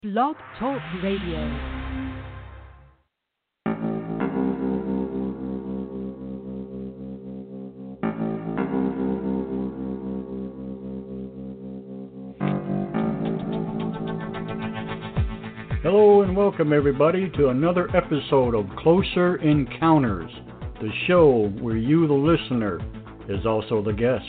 Blog Talk Radio. Hello and welcome everybody to another episode of Closer Encounters, the show where you, the listener, is also the guest.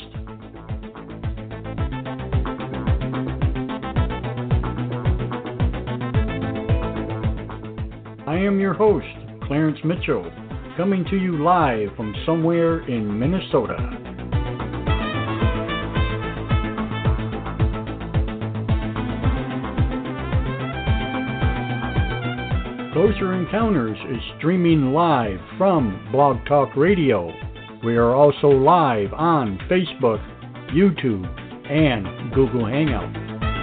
I am your host, Clarence Mitchell, coming to you live from somewhere in Minnesota. Closer Encounters is streaming live from Blog Talk Radio. We are also live on Facebook, YouTube, and Google Hangout.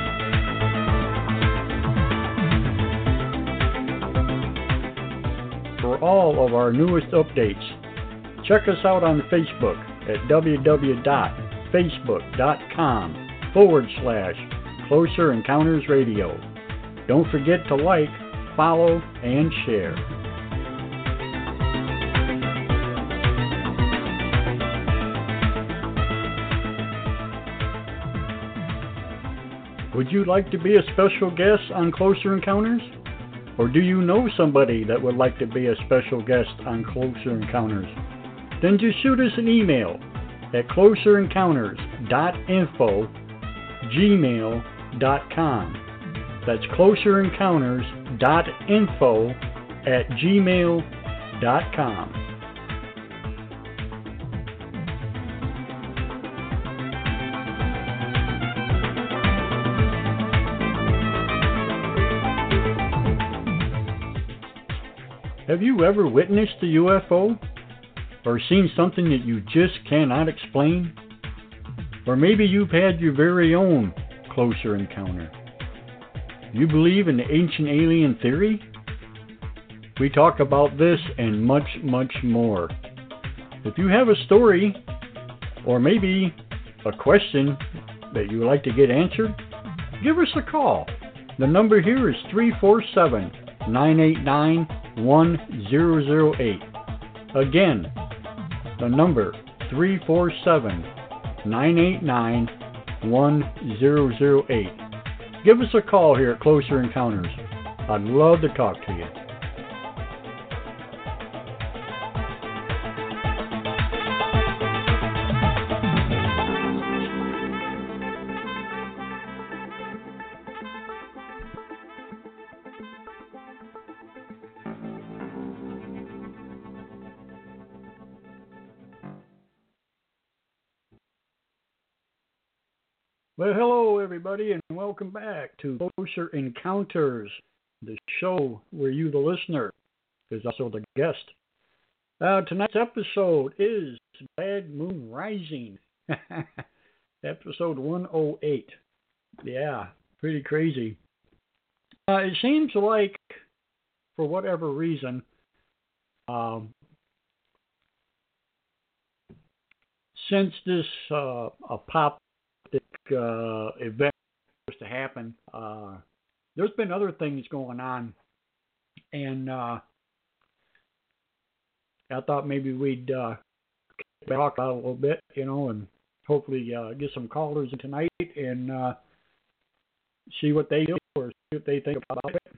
For all of our newest updates, check us out on Facebook at www.facebook.com/Closer Encounters Radio. Don't forget to like, follow, and share. Would you like to be a special guest on Closer Encounters? Or do you know somebody that would like to be a special guest on Closer Encounters? Then just shoot us an email at closerencounters.info@gmail.com. That's closerencounters.info@gmail.com. Have you ever witnessed a UFO? Or seen something that you just cannot explain? Or maybe you've had your very own closer encounter. You believe in the ancient alien theory? We talk about this and much, much more. If you have a story, or maybe a question that you would like to get answered, give us a call. The number here is 347-989-1008. Again, the number 347-989-1008. Give us a call here at Closer Encounters. I'd love to talk to you. Well, hello everybody, and welcome back to Closer Encounters, the show where you, the listener, is also the guest. Tonight's episode is Bad Moon Rising, episode 108. Yeah, pretty crazy. It seems like, for whatever reason, since this apocalyptic event was to happen, there's been other things going on, and I thought maybe we'd talk about it a little bit, and hopefully get some callers in tonight and see what they do or see what they think about it.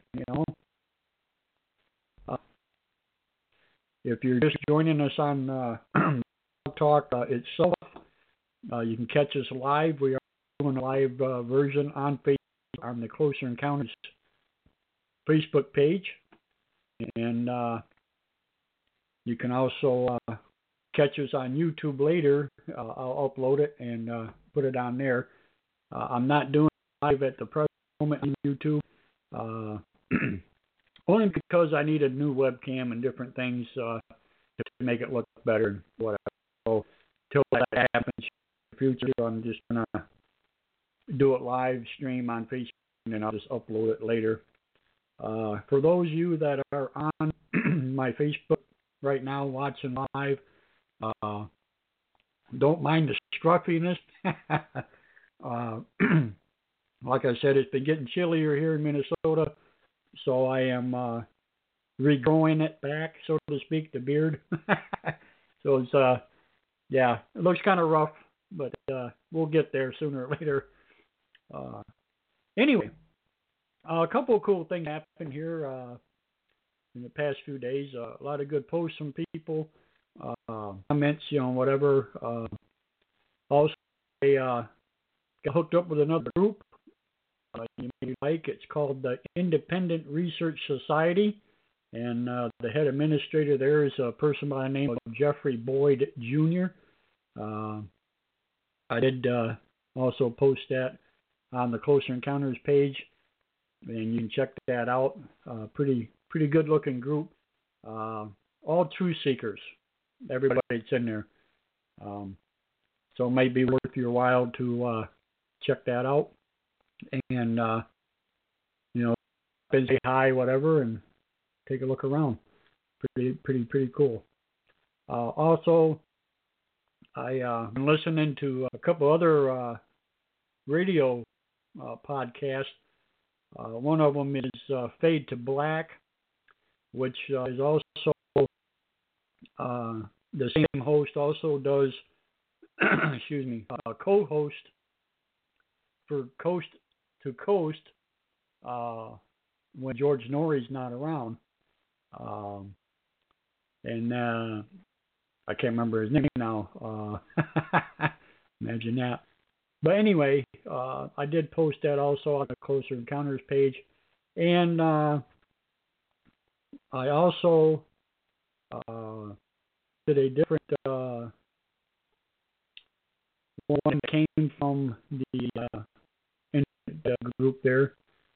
If you're just joining us on Blog Talk itself, you can catch us live. We are doing a live version on Facebook, on the Closer Encounters Facebook page. And you can also catch us on YouTube later. I'll upload it and put it on there. I'm not doing live at the present moment on YouTube, only because I need a new webcam and different things to make it look better and whatever. So until that happens, future, I'm just gonna do it live stream on Facebook, and then I'll just upload it later. For those of you that are on my Facebook right now watching live, don't mind the scruffiness. like I said, it's been getting chillier here in Minnesota, so I am regrowing it back, so to speak, the beard. So it's yeah, it looks kind of rough, but we'll get there sooner or later. Anyway, a couple of cool things happened here in the past few days. A lot of good posts from people, comments, whatever. Also, I got hooked up with another group you may like. It's called the Independent Research Society, and the head administrator there is a person by the name of Jeffrey Boyd Jr. I did also post that on the Closer Encounters page, and you can check that out. Pretty good looking group. All truth seekers. Everybody that's in there. So it might be worth your while to check that out, and say hi, whatever, and take a look around. Pretty cool. Also, I've been listening to a couple other radio podcasts. One of them is Fade to Black, which is also the same host also does excuse me, co-host for Coast to Coast when George Norrie's not around. And I can't remember his name now. Imagine that. But anyway, I did post that also on the Closer Encounters page. And I also did a different one that came from the group there.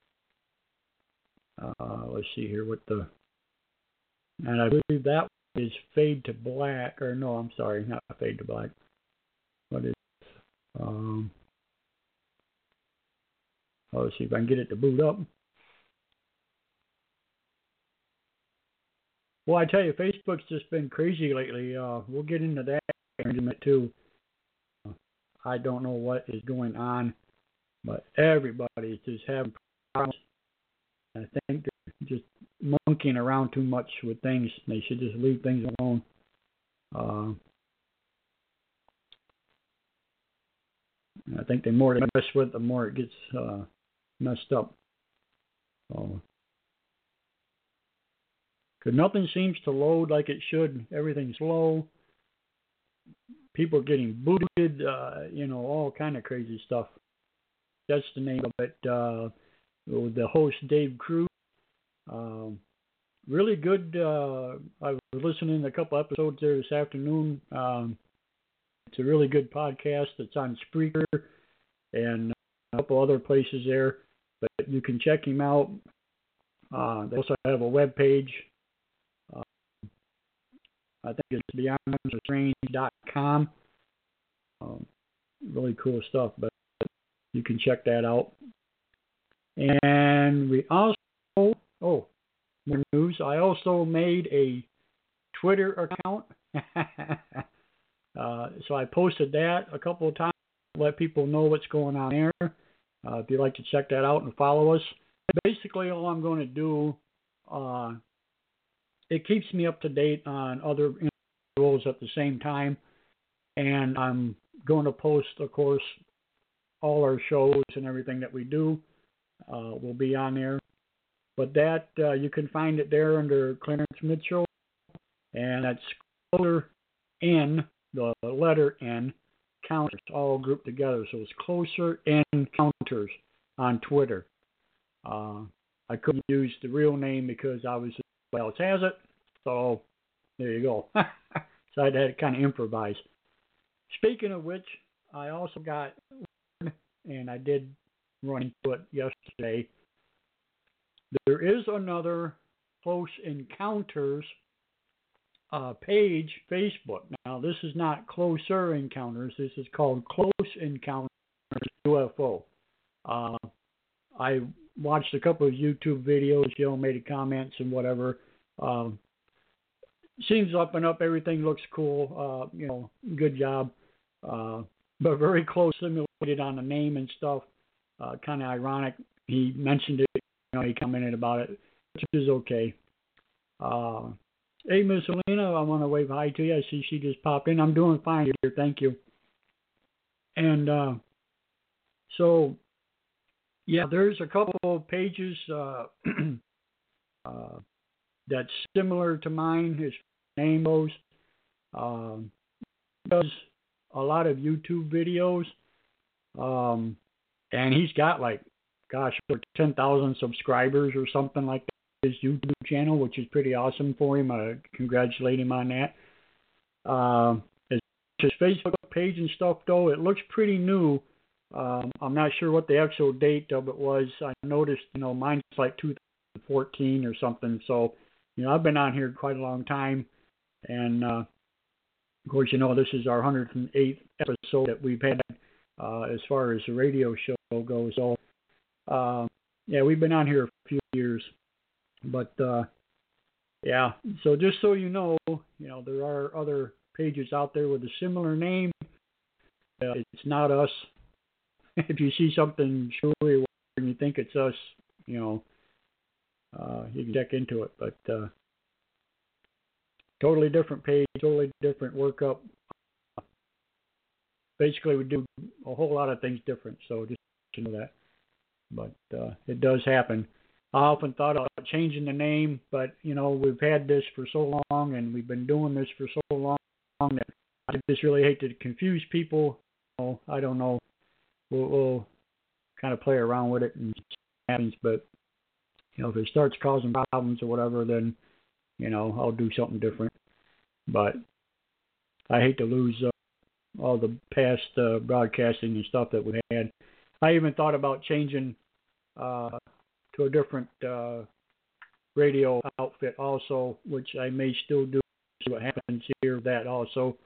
Let's see here and I believe that is Fade to Black, or no, I'm sorry, not Fade to Black. What is let's see if I can get it to boot up. Well, I tell you, Facebook's just been crazy lately. We'll get into that in a minute too. I don't know what is going on, but everybody's just having problems. I think they're just monkeying around too much with things. They should just leave things alone. I think the more they mess with it, the more it gets messed up. Because nothing seems to load like it should. Everything's slow. People getting booted, all kind of crazy stuff. That's the name of it. The host, Dave Cruz. Really good. I was listening to a couple episodes there this afternoon. It's a really good podcast. It's on Spreaker and a couple other places there. But you can check him out. They also have a web page. I think it's beyondthestrange.com. Really cool stuff, but you can check that out. And we also, more news, I also made a Twitter account. So I posted that a couple of times to let people know what's going on there. If you'd like to check that out and follow us. Basically, all I'm going to do, it keeps me up to date on other individuals at the same time. And I'm going to post, of course, all our shows and everything that we do will be on there. But that, you can find it there under Clarence Mitchell. And that's Closer N, the letter N, Counters, all grouped together. So it's Closer N Counters on Twitter. I couldn't use the real name because obviously nobody else has it. So there you go. So I had to kind of improvise. Speaking of which, I also got, and I did run into it yesterday, there is another Close Encounters page, Facebook. Now, this is not Closer Encounters. This is called Close Encounters UFO. I watched a couple of YouTube videos, made comments and whatever. Seems up and up. Everything looks cool. Good job. But very close simulated on the name and stuff. kind of ironic. He mentioned it, he commented about it, which is okay. Hey, Miss Alina, I want to wave hi to you. I see she just popped in. I'm doing fine here. Thank you. And so, yeah, there's a couple of pages that's similar to mine. His name goes. Does a lot of YouTube videos. And he's got over 10,000 subscribers or something like that. His YouTube channel, which is pretty awesome for him. I congratulate him on that. His Facebook page and stuff, though, it looks pretty new. I'm not sure what the actual date of it was. I noticed, mine's like 2014 or something. So, I've been on here quite a long time. And, of course, this is our 108th episode that we've had as far as the radio show goes. So, yeah, we've been on here a few years. But, yeah, so just so you know, there are other pages out there with a similar name. It's not us. If you see something surely and you think it's us, you can check into it. But totally different page, totally different workup. Basically, we do a whole lot of things different, so just know that. But it does happen. I often thought about changing the name, but, we've had this for so long, and we've been doing this for so long that I just really hate to confuse people. I don't know. We'll kind of play around with it and see what happens, but, if it starts causing problems or whatever, then, I'll do something different. But I hate to lose all the past broadcasting and stuff that we had. I even thought about changing to a different radio outfit also, which I may still do. See what happens here with that also.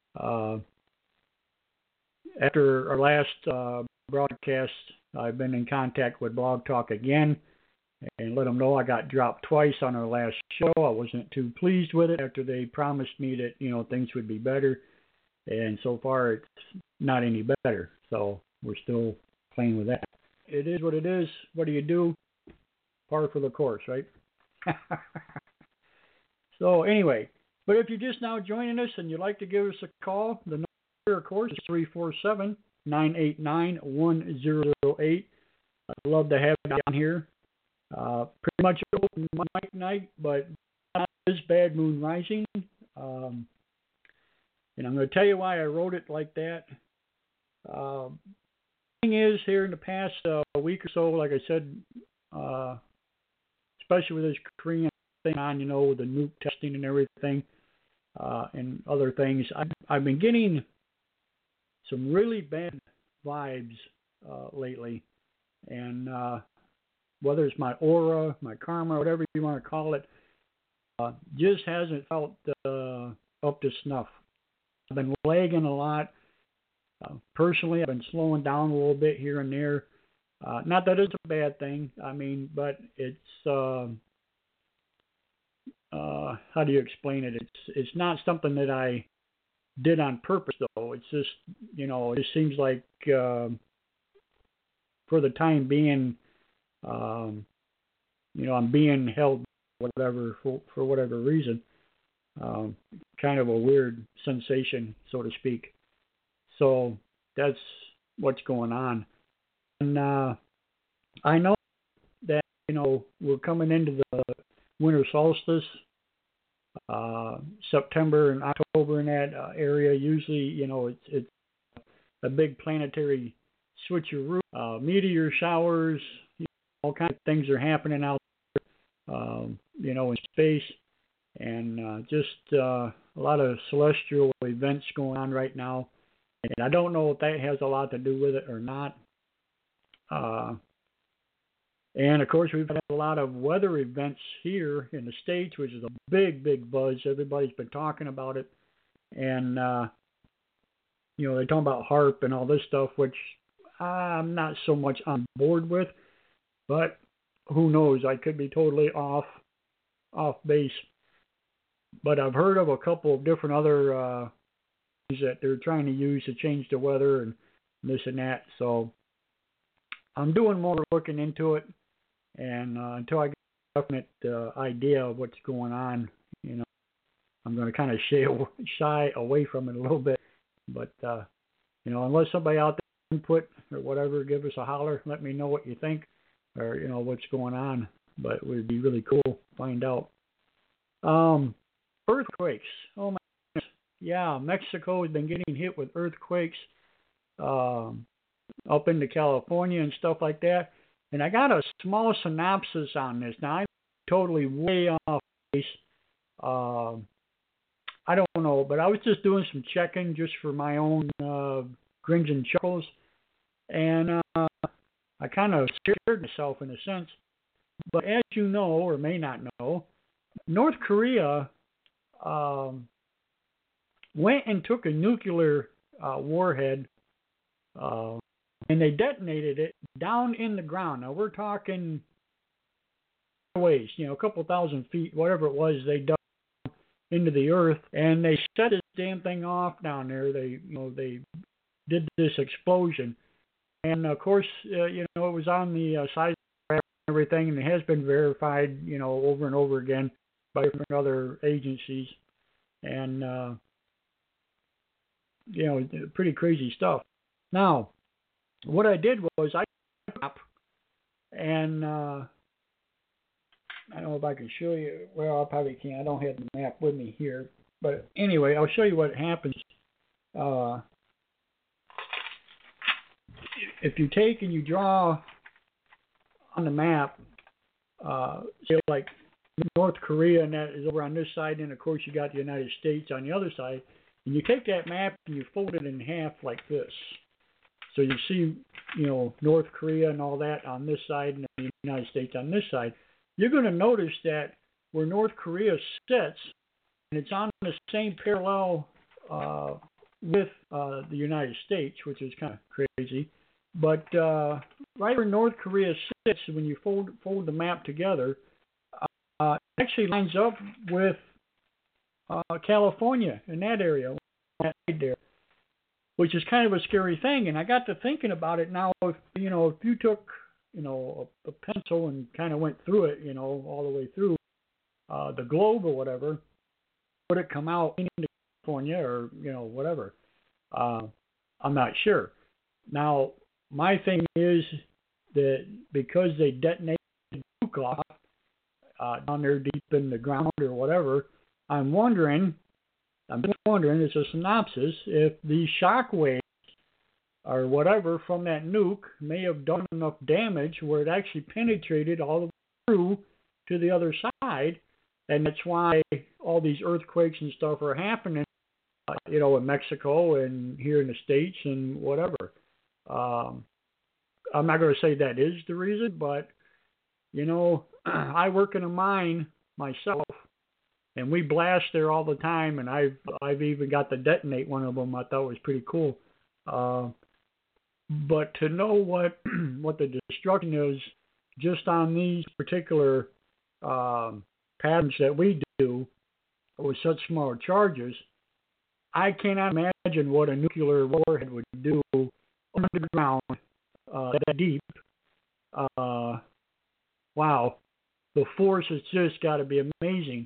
After our last broadcast, I've been in contact with Blog Talk again and let them know I got dropped twice on our last show. I wasn't too pleased with it after they promised me that, things would be better. And so far, it's not any better. So we're still playing with that. It is what it is. What do you do? Par for the course, right? So anyway, but if you're just now joining us and you'd like to give us a call, the number, of course, is 347-989-1008. I'd love to have you down here. Pretty much open mic night, but not this bad moon rising. And I'm going to tell you why I wrote it like that. Thing is, here in the past week or so, like I said, especially with this Korean thing on, with the nuke testing and everything, and other things, I've been getting some really bad vibes lately. And whether it's my aura, my karma, whatever you want to call it, just hasn't felt up to snuff. I've been lagging a lot. Personally, I've been slowing down a little bit here and there. Not that it's a bad thing. But it's how do you explain it? It's not something that I did on purpose, though. It's just it just seems like for the time being, I'm being held whatever for whatever reason. Kind of a weird sensation, so to speak. So that's what's going on. And I know that, we're coming into the winter solstice, September and October in that area. Usually, it's a big planetary switcheroo, meteor showers, all kinds of things are happening out there, in space. And just a lot of celestial events going on right now. And I don't know if that has a lot to do with it or not. And, of course, we've had a lot of weather events here in the States, which is a big, big buzz. Everybody's been talking about it. And, they're talking about HAARP and all this stuff, which I'm not so much on board with. But who knows? I could be totally off base. But I've heard of a couple of different other things that they're trying to use to change the weather and this and that. So I'm doing more looking into it, and until I get a definite idea of what's going on, you know, I'm going to kind of shy away from it a little bit. But you know, unless somebody out there input or whatever, give us a holler. Let me know what you think, or you know what's going on. But it would be really cool to find out. Earthquakes. Oh my goodness. Yeah, Mexico has been getting hit with earthquakes up into California and stuff like that. And I got a small synopsis on this. Now, I'm totally way off base. I don't know, but I was just doing some checking just for my own grins and chuckles. And I kind of scared myself in a sense. But as you know, or may not know, North Korea went and took a nuclear warhead and they detonated it down in the ground. Now, we're talking ways, you know, a couple thousand feet, whatever it was, they dug into the earth, and they set this damn thing off down there. They did this explosion. And, of course, it was on the side and everything, and it has been verified, over and over again by different other agencies. And, pretty crazy stuff. Now, what I did was I took a map, and I don't know if I can show you. Well, I probably can't. I don't have the map with me here. But anyway, I'll show you what happens. If you take and you draw on the map, say like North Korea, and that is over on this side, and of course you got the United States on the other side, and you take that map and you fold it in half like this. So you see, North Korea and all that on this side, and the United States on this side. You're going to notice that where North Korea sits, and it's on the same parallel with the United States, which is kind of crazy. But right where North Korea sits, when you fold the map together, it actually lines up with California in that area, right there, which is kind of a scary thing. And I got to thinking about it now. If you took a pencil and kind of went through it, all the way through the globe or whatever, would it come out into California or whatever? I'm not sure. Now, my thing is that because they detonated the nuke off down there deep in the ground or whatever, I'm wondering, it's a synopsis, if the shock waves or whatever from that nuke may have done enough damage where it actually penetrated all the way through to the other side, and that's why all these earthquakes and stuff are happening, in Mexico and here in the States and whatever. I'm not going to say that is the reason, but, I work in a mine myself, and we blast there all the time, and I've even got to detonate one of them. I thought it was pretty cool. But to know what the destruction is just on these particular patterns that we do with such small charges, I cannot imagine what a nuclear warhead would do underground that deep. Wow. The force has just got to be amazing.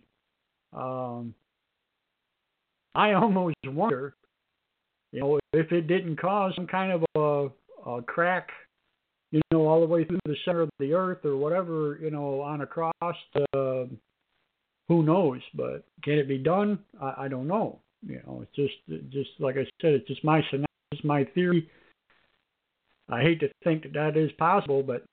I almost wonder, if it didn't cause some kind of a crack, all the way through the center of the earth or whatever, on across, who knows? But can it be done? I don't know. It's just like I said, it's just my synopsis, my theory. I hate to think that is possible, but,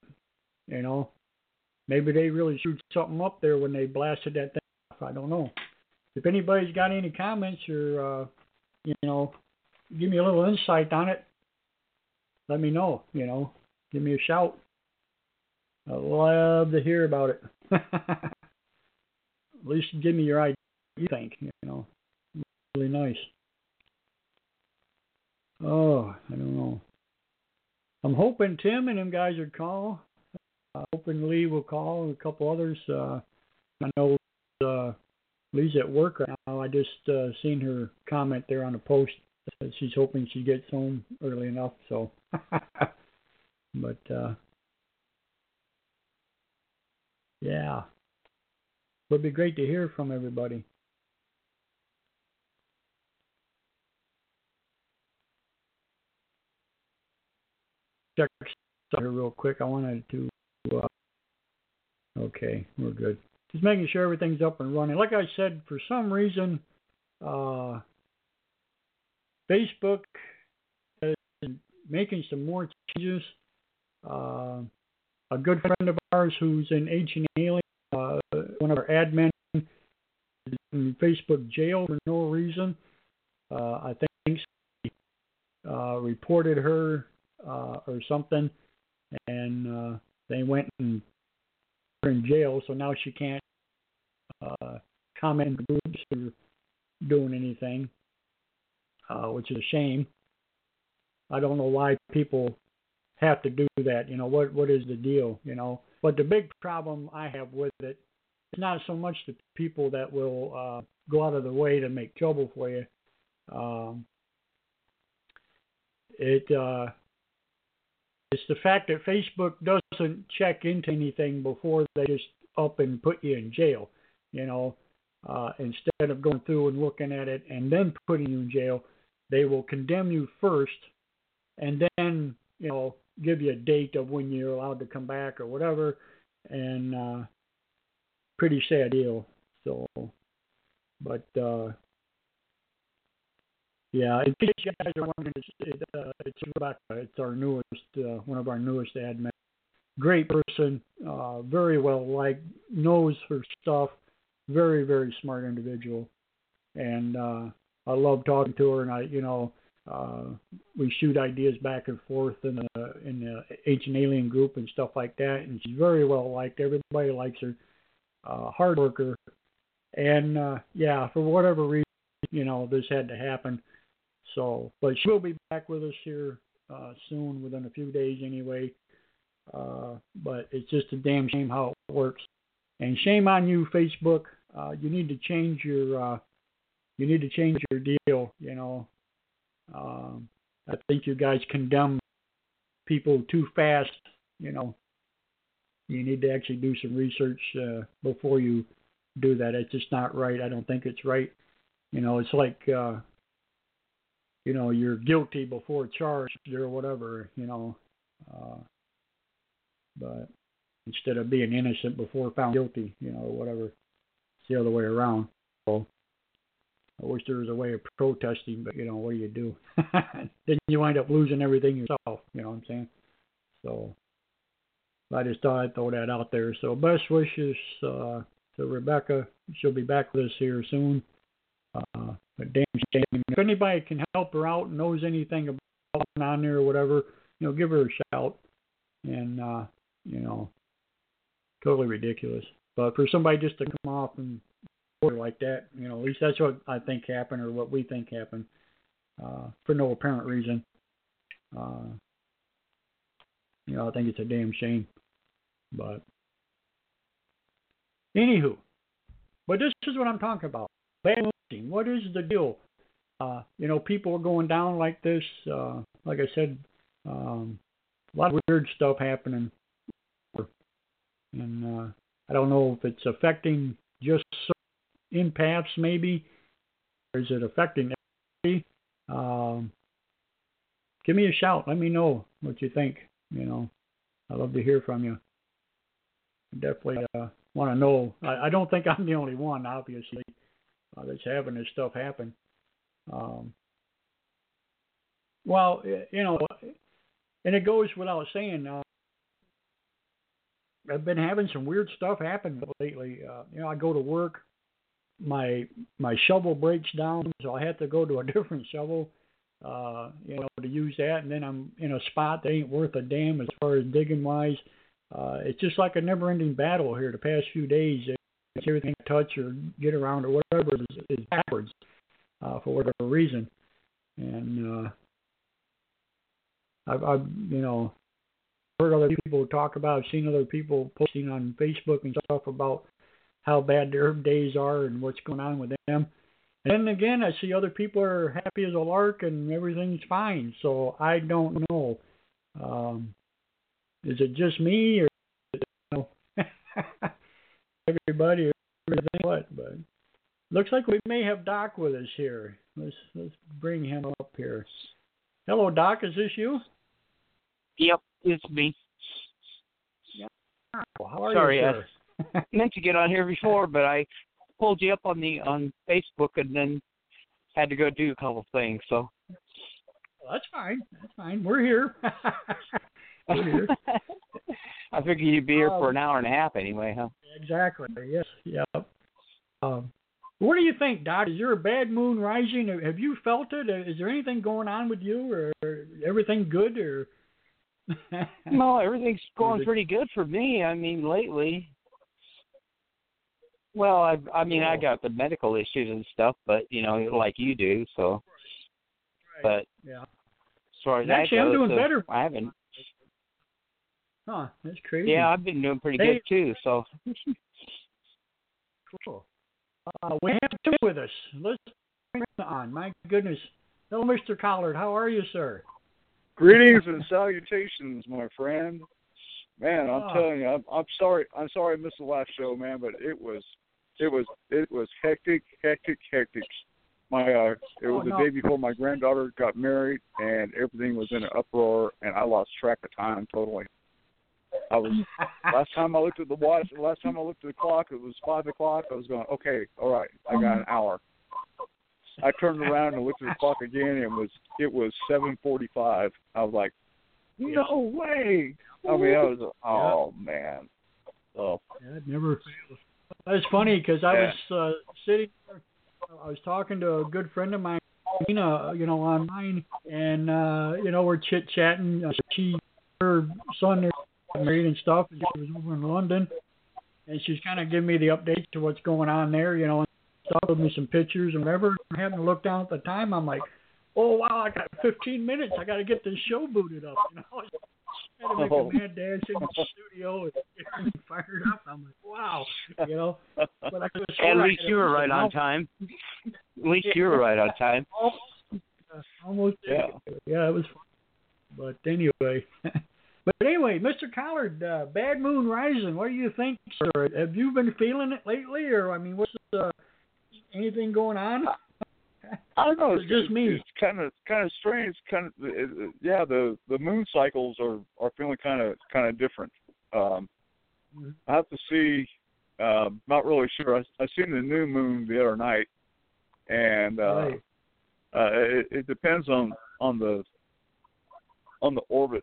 maybe they really screwed something up there when they blasted that thing off. I don't know. If anybody's got any comments or, give me a little insight on it, let me know, give me a shout. I'd love to hear about it. At least give me your idea what you think, really nice. Oh, I don't know. I'm hoping Tim and them guys would call. I'm hoping Lee will call and a couple others. I know Lee's at work right now. I just seen her comment there on the post. She's hoping she gets home early enough. So, but Yeah. Would be great to hear from everybody. Check here real quick. I wanted to. Okay, we're good. Just making sure everything's up and running. Like I said, for some reason, Facebook is making some more changes. A good friend of ours who's in Ancient Alien, one of our admins, is in Facebook jail for no reason. I think reported her or something, and they went and put her in jail, so now she can't comment in groups or doing anything, which is a shame. I don't know why people have to do that. What is the deal? But the big problem I have with it is not so much the people that will go out of their way to make trouble for you. It's the fact that Facebook doesn't check into anything before they just up and put you in jail. Instead of going through and looking at it and then putting you in jail, they will condemn you first and then, give you a date of when you're allowed to come back or whatever. And pretty sad deal. So, but yeah, in case you guys are wondering, it's Rebecca. It's our newest, one of our newest admins. Great person, very well liked, knows her stuff, very, very smart individual. And I love talking to her, and we shoot ideas back and forth in the Ancient Alien group and stuff like that. And she's very well liked. Everybody likes her. Hard worker. And for whatever reason, this had to happen. So, but she will be back with us here soon, within a few days anyway. But it's just a damn shame how it works. And shame on you, Facebook. You need to change your deal. I think you guys condemn people too fast. You need to actually do some research before you do that. It's just not right. I don't think it's right. It's like you're guilty before charged or whatever. But instead of being innocent before found guilty, or whatever, it's the other way around. So I wish there was a way of protesting, but what do you do? Then you wind up losing everything yourself. You know what I'm saying? So I just thought I'd throw that out there. So best wishes to Rebecca. She'll be back with us here soon. But damn shame. If anybody can help her out and knows anything about what's on there or whatever, give her a shout. And totally ridiculous. But for somebody just to come off and like that, at least that's what I think happened, or what we think happened, for no apparent reason. I think it's a damn shame. But anywho, but this is what I'm talking about. Bad listening. What is the deal? People are going down like this. Like I said, a lot of weird stuff happening, and I don't know if it's affecting just empaths, maybe, or is it affecting everybody? Give me a shout. Let me know what you think. I'd love to hear from you. Definitely want to know. I don't think I'm the only one, obviously, that's having this stuff happen. Well, and it goes without saying, I've been having some weird stuff happen lately. I go to work, my shovel breaks down, so I have to go to a different shovel, to use that, and then I'm in a spot that ain't worth a damn as far as digging wise. It's just like a never-ending battle here. The past few days, everything I touch or get around or whatever is backwards for whatever reason. And I've heard other people talk about, I've seen other people posting on Facebook and stuff about how bad their days are and what's going on with them. And then again, I see other people are happy as a lark and everything's fine. So I don't know. Is it just me, or everybody, everything what, but looks like we may have Doc with us here. Let's bring him up here. Hello, Doc. Is this you? Yep, it's me. Yeah. How are Sorry, you, sir? I meant to get on here before, but I pulled you up on Facebook and then had to go do a couple things. So well, that's fine. That's fine. We're here. We're here. I figured you'd be here for an hour and a half anyway, huh? Exactly. Yes. Yep. What do you think, Doc? Is there a bad moon rising? Have you felt it? Is there anything going on with you, or everything good, or? No, everything's going pretty good for me. I mean, lately. Well, I got the medical issues and stuff, but like you do. So, right. But yeah. As far as actually, that goes, I'm doing better. I haven't. Huh? That's crazy. Yeah, I've been doing pretty good too. So. Cool. We have two with us. Let's bring him on. My goodness. Hello, Mr. Collard. How are you, sir? Greetings and salutations, my friend. Man, I'm telling you, I'm sorry. I'm sorry I missed the last show, man, but it was hectic. It was the day before my granddaughter got married, and everything was in an uproar, and I lost track of time totally. Last time I looked at the watch, last time I looked at the clock, it was 5 o'clock. I was going, okay, all right, I got an hour. I turned around and looked at the clock again, and it was 7:45. I was like, no way. I mean, I was, man. Oh. Yeah, it never fails. That's funny because I was sitting there, I was talking to a good friend of mine, online, and, we're chit-chatting. Her son is married and stuff, and she was over in London, and she's kind of giving me the updates to what's going on there, and stuff, with me some pictures and whatever. I'm having to look down at the time. I'm like, oh, wow, I got 15 minutes. I got to get this show booted up, I had to make a mad dash in the studio and get me fired up. I'm like, wow, But at least you were right on time. At least you were right on time. Almost. Yeah, it was fun. But anyway. But anyway, Mr. Collard, bad moon rising. What do you think, sir? Have you been feeling it lately, or what's anything going on? I don't know. It's just me. It's kind of strange. The moon cycles are feeling kind of different. I have to see. Not really sure. I seen the new moon the other night, and it depends on the orbit,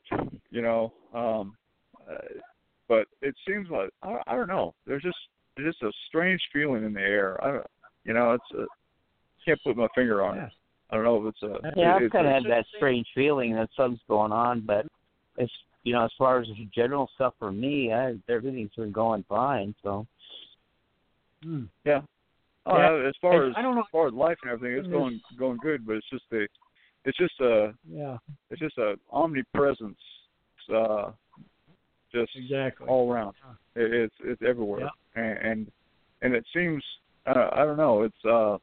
but it seems like I don't know. There's just a strange feeling in the air. Can't put my finger on it. I don't know if it's a. Yeah, I've kind of had that strange feeling that something's going on, but it's as far as the general stuff for me, everything's been going fine. So. Yeah. As far as life and everything, it's going good, but it's just a omnipresence, just exactly all around. It's everywhere, and it seems I don't know. It's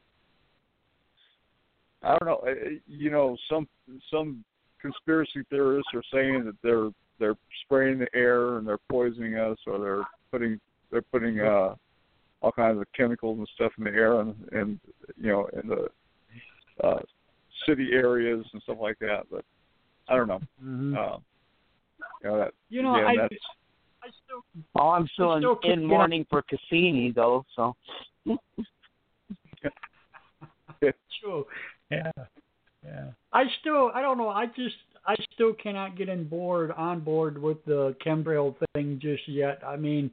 I don't know. Some conspiracy theorists are saying that they're spraying the air and they're poisoning us, or they're putting all kinds of chemicals and stuff in the air, and in the city areas and stuff like that. But I don't know. I'm still in mourning for Cassini though. So. Sure. Yeah. I don't know. I still cannot get on board with the chemtrail thing just yet. I mean,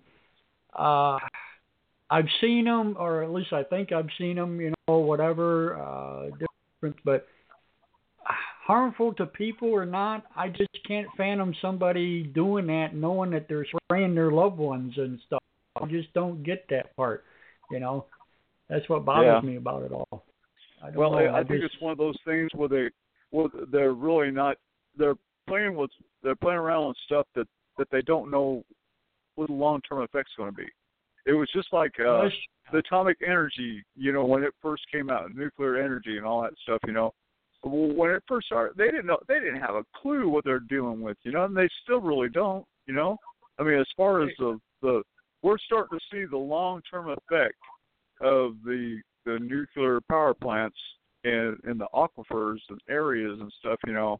I've seen them, or at least I think I've seen them. Whatever, different, but harmful to people or not, I just can't fathom somebody doing that, knowing that they're spraying their loved ones and stuff. I just don't get that part. That's what bothers me about it all. I think it's one of those things where they're really not. They're playing around with stuff that they don't know what the long-term effect's going to be. It was just like the atomic energy, when it first came out, nuclear energy and all that stuff, When it first started, they didn't have a clue what they're dealing with, and they still really don't, I mean, as far as the we're starting to see the long-term effect of the nuclear power plants in the aquifers and areas and stuff,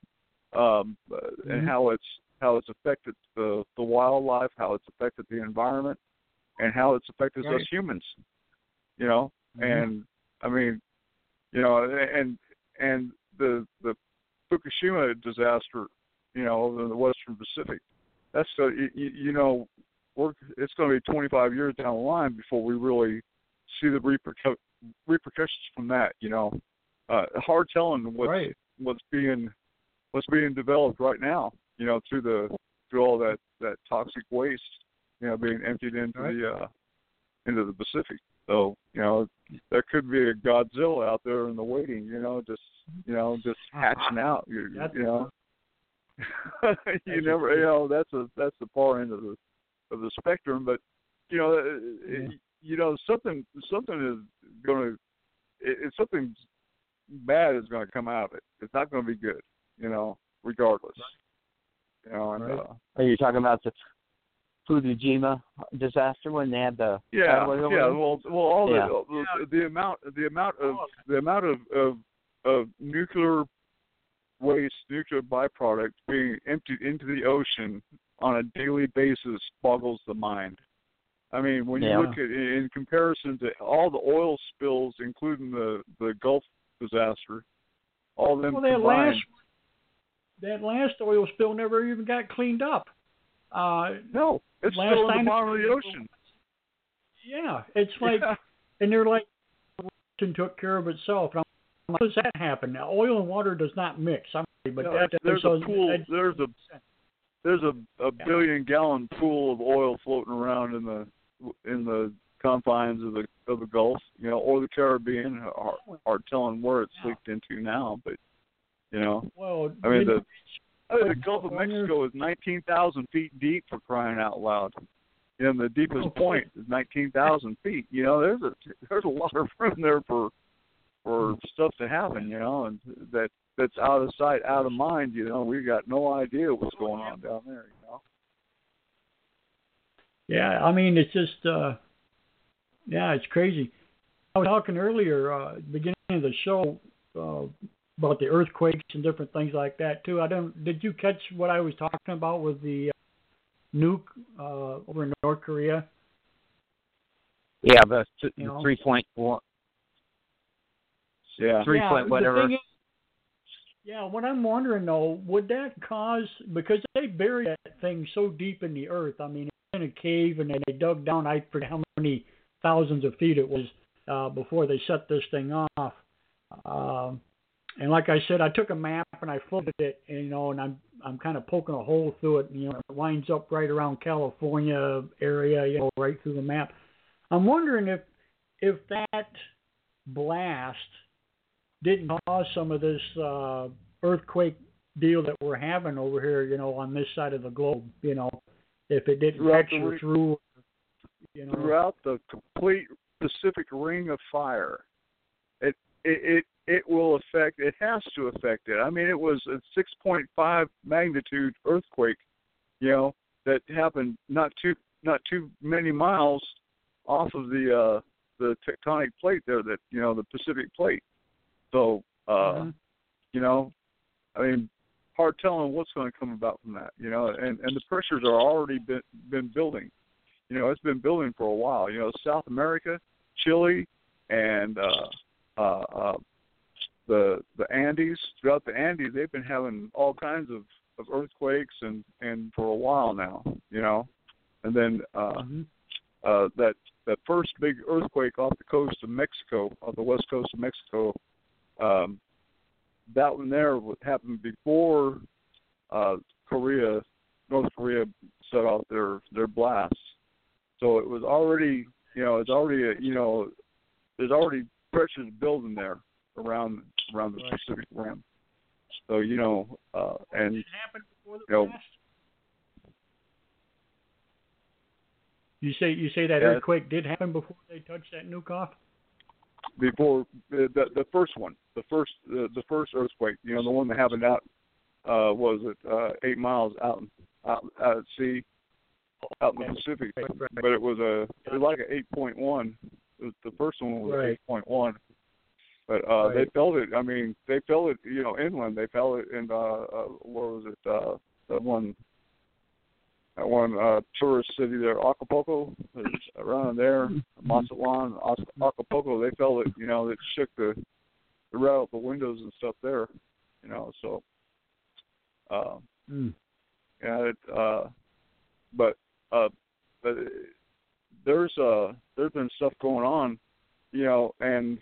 and how it's affected the wildlife, how it's affected the environment, and how it's affected us humans, And I mean, and the Fukushima disaster, in the Western Pacific, that's it's going to be 25 years down the line before we really see the repercussions from that. Hard telling what's being developed right now. Through all that toxic waste, being emptied into the Pacific. So there could be a Godzilla out there in the waiting. Just hatching out. You never. That's the far end of the spectrum. But something is going to. Something bad is going to come out of it. It's not going to be good. Regardless. Are you talking about the Fukushima disaster when they had the the amount of nuclear waste, nuclear byproducts being emptied into the ocean on a daily basis boggles the mind. I mean, when you look at in comparison to all the oil spills, including the Gulf disaster, all of them combined. That last oil spill never even got cleaned up. No, it's still in the bottom of the ocean. Yeah, it's like, and they're like, the ocean took care of itself. Now, how does that happen? Now, oil and water does not mix. I'm sorry, but there's a pool. There's a billion-gallon pool of oil floating around in the confines of the Gulf, or the Caribbean. Hard telling where it's leaked into now, but. Well, I mean, the Gulf of Mexico is 19,000 feet deep, for crying out loud. The deepest point is 19,000 feet. There's a lot of room there for stuff to happen. And that's out of sight, out of mind. We got no idea what's going on down there. Yeah, I mean, it's just, it's crazy. I was talking earlier, beginning of the show. About the earthquakes and different things like that too. Did you catch what I was talking about with the nuke over in North Korea? Yeah, the 3.1. Yeah, 3 point whatever. What I'm wondering though, would that cause, because they buried that thing so deep in the earth? I mean, it's in a cave, and then they dug down. I forget how many thousands of feet it was before they set this thing off. And like I said, I took a map and I floated it, and I'm kind of poking a hole through it. It winds up right around California area, right through the map. I'm wondering if that blast didn't cause some of this earthquake deal that we're having over here, on this side of the globe. If it didn't texture through. Throughout the complete Pacific Ring of Fire, it will affect. It has to affect it. I mean, it was a 6.5 magnitude earthquake, that happened not too many miles off of the tectonic plate there. That the Pacific plate. So I mean, hard telling what's going to come about from that. And the pressures are already been building. It's been building for a while. South America, Chile, and the Andes. Throughout the Andes, they've been having all kinds of earthquakes and for a while now, And then that first big earthquake off the coast of Mexico, off the west coast of Mexico, that one there happened before North Korea set off their blasts. So it was already, there's already pressures building there around the Pacific Rim. So and did it happen before the blast? You say that earthquake did happen before they touched that nuke off? Before the first one, the first earthquake, the one that happened out 8 miles out at sea. out in the Pacific, but it was like an 8.1. The first one was 8.1. But they felt it. I mean, they felt it. Inland. They felt it in where was it? That one tourist city there, Acapulco, around there, Mazatlan, Acapulco. They felt it. It shook the rattled the windows and stuff there. So. But there's been stuff going on, and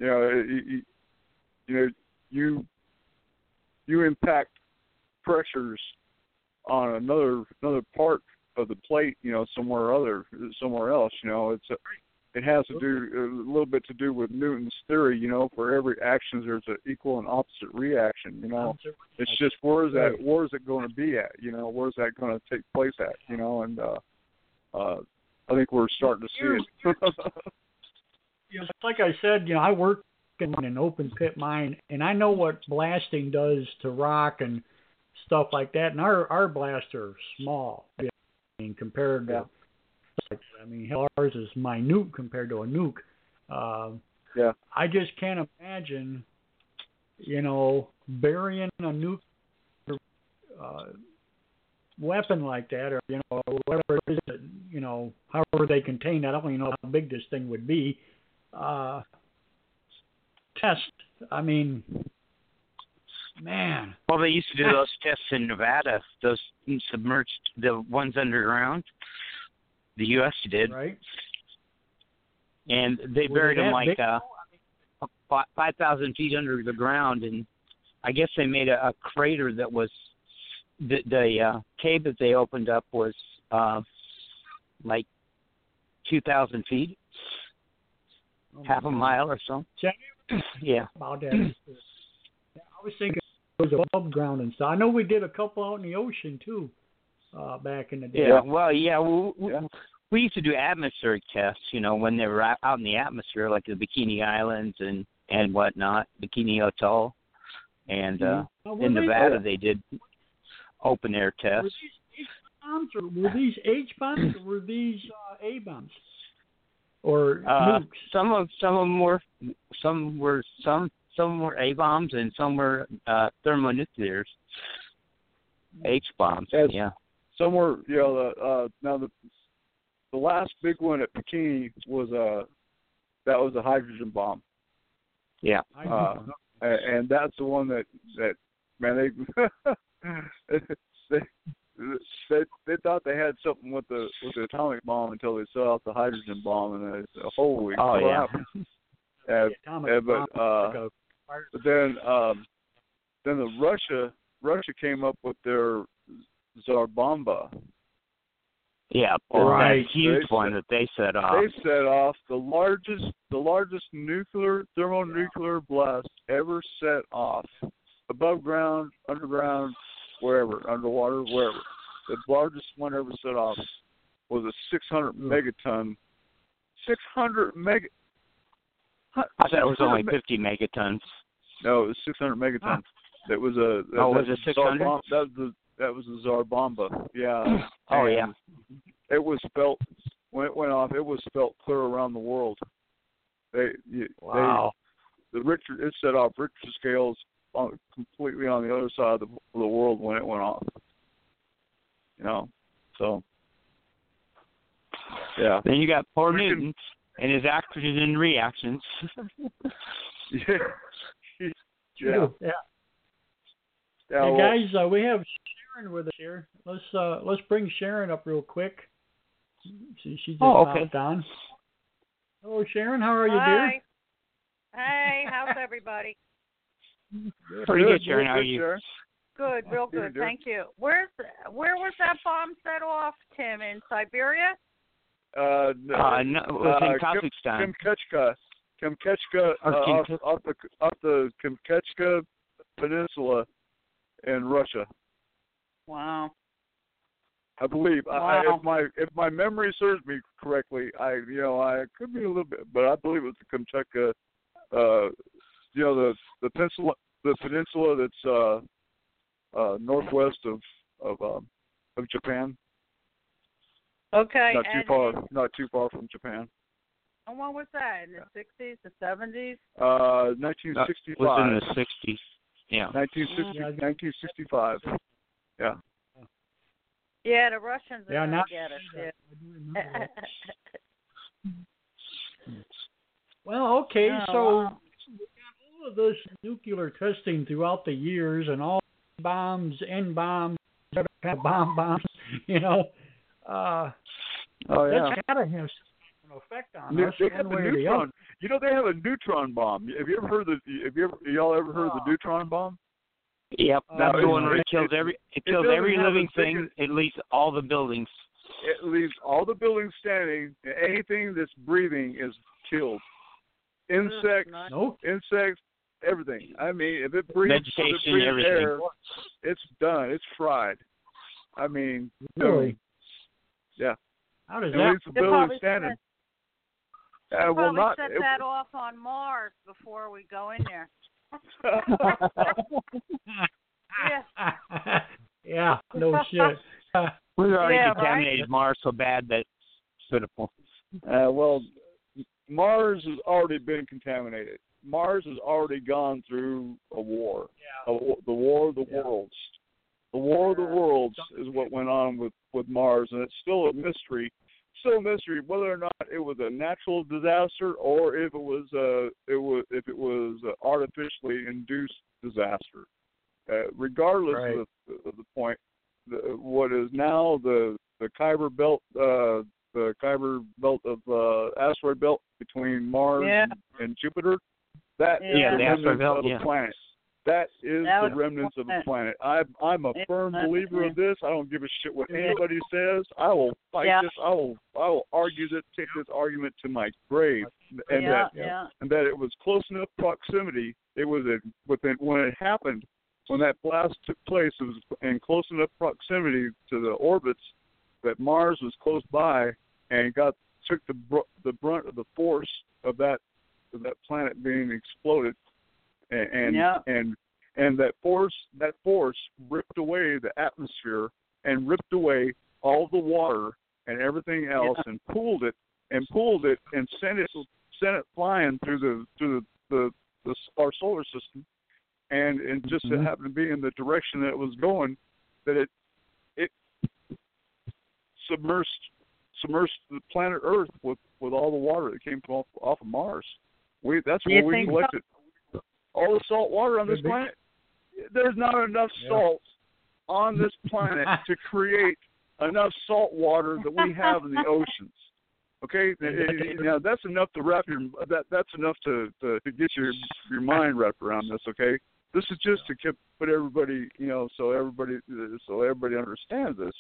you impact pressures on another part of the plate, somewhere else. It has to do a little bit to do with Newton's theory. For every action there's an equal and opposite reaction. It's just where is it going to be at? Where's that going to take place at? And I think we're starting to see it. Like I said, I work in an open pit mine, and I know what blasting does to rock and stuff like that. And our blasts are small, compared to. Hell, ours is minute compared to a nuke. I just can't imagine, burying a nuclear weapon like that, or whatever it is, however they contain that. I don't even know how big this thing would be. Test. Man. Well, they used to do those tests in Nevada. Those submerged, the ones underground. The U.S. did. Right. And they buried them like 5,000 feet under the ground, and I guess they made a crater that was the cave that they opened up was like 2,000 feet, half a mile or so. Yeah. About that. I was thinking it was above ground and stuff. I know we did a couple out in the ocean too. Back in the day. Yeah, well, we used to do atmospheric tests, when they were out in the atmosphere, like the Bikini Islands and whatnot, Bikini Atoll. And in Nevada, they did open air tests. Were these H-bombs or were these A-bombs? Or nukes? Some of them were A-bombs and some were thermonuclears. H-bombs, yeah. Somewhere, now the last big one at Bikini was that was a hydrogen bomb. Yeah. And that's the one that man they thought they had something with the atomic bomb until they set off the hydrogen bomb, and they said, holy crap. But then the Russia came up with their Tsar Bomba. Yeah, right. That huge one that they set off. They set off the largest thermonuclear blast ever set off, above ground, underground, wherever, underwater, wherever. The largest one ever set off was a 600 megaton. 600 mega. I thought it was only 50 megatons. No, it was 600 megatons. That was a. Was it 600? That was the Tsar Bomba. Yeah. Yeah. It was felt when it went off. It was felt clear around the world. Wow. It set off Richter scales completely on the other side of the world when it went off. So. Yeah. Then you got poor Newton and his actions and reactions. Yeah. Hey guys, we have Sharon with us here. Let's bring Sharon up real quick. She just popped on. Hello, Sharon. How are you, dear? Hey, how's everybody? Pretty good, Sharon. How are you? Good, real good. Thank you. Where was that bomb set off, Tim? In Siberia? No, it was in Kazakhstan. Kamchatka, off the Kamchatka Peninsula in Russia. Wow. I believe. Wow. If my memory serves me correctly, I could be a little bit, but I believe it was the Kamchatka. The peninsula that's northwest of Japan. Okay. Not too far from Japan. And when was that? In the 60s, the 70s? 1965. Was in the 60s. Yeah. 1965. Yeah. Yeah, the Russians are now get us. Yeah. Well, okay, Oh, so wow. we got all of this nuclear testing throughout the years, and all bombs, N bombs, other kind of bombs, you know. Yeah. That's got to have an effect on us They one have the way or the neutron. other. You know, they have a neutron bomb. Have you ever heard y'all ever heard of the neutron bomb? Yep, that's Oh, the one no. where it kills every doesn't have living a thing. It leaves all the buildings. It leaves all the buildings standing. And anything that's breathing is killed. Insects, everything. I mean, if it breathes, Vegetation, everything. air, it's done. It's fried. I mean, Really? Yeah. How does It that? leaves the building standing. Probably set that off on Mars before we go in there. Yeah, no shit. We already right? contaminated Mars so bad that it's pitiful. Well, Mars has already been contaminated. Mars has already gone through a war. The War of the Worlds. The War of the Worlds is what went on with Mars, and it's still a mystery. Still a mystery whether or not it was a natural disaster or if it was artificially induced disaster. Regardless of the point, what is now the Kuiper belt, the Kuiper belt of asteroid belt between Mars and Jupiter, that is the remnants of the planet. That is the remnants of a planet. I'm a firm believer of this. I don't give a shit what anybody says. I will fight this. I will argue this, take this argument to my grave. And that it was close enough proximity. It was when it happened, when that blast took place, it was in close enough proximity to the orbits that Mars was close by and took the brunt of the force of that planet being exploded. And that force ripped away the atmosphere and ripped away all the water and everything else and pulled it and sent it flying through our solar system, and just it happened to be in the direction that it was going, that it submersed the planet Earth with all the water that came off of Mars. That's where we collected all the salt water on this planet. There's not enough salt on this planet to create enough salt water that we have in the oceans. Okay, now that's enough to wrap that's enough to get your mind wrapped around this. Okay, this is just to put everybody, so everybody understands this.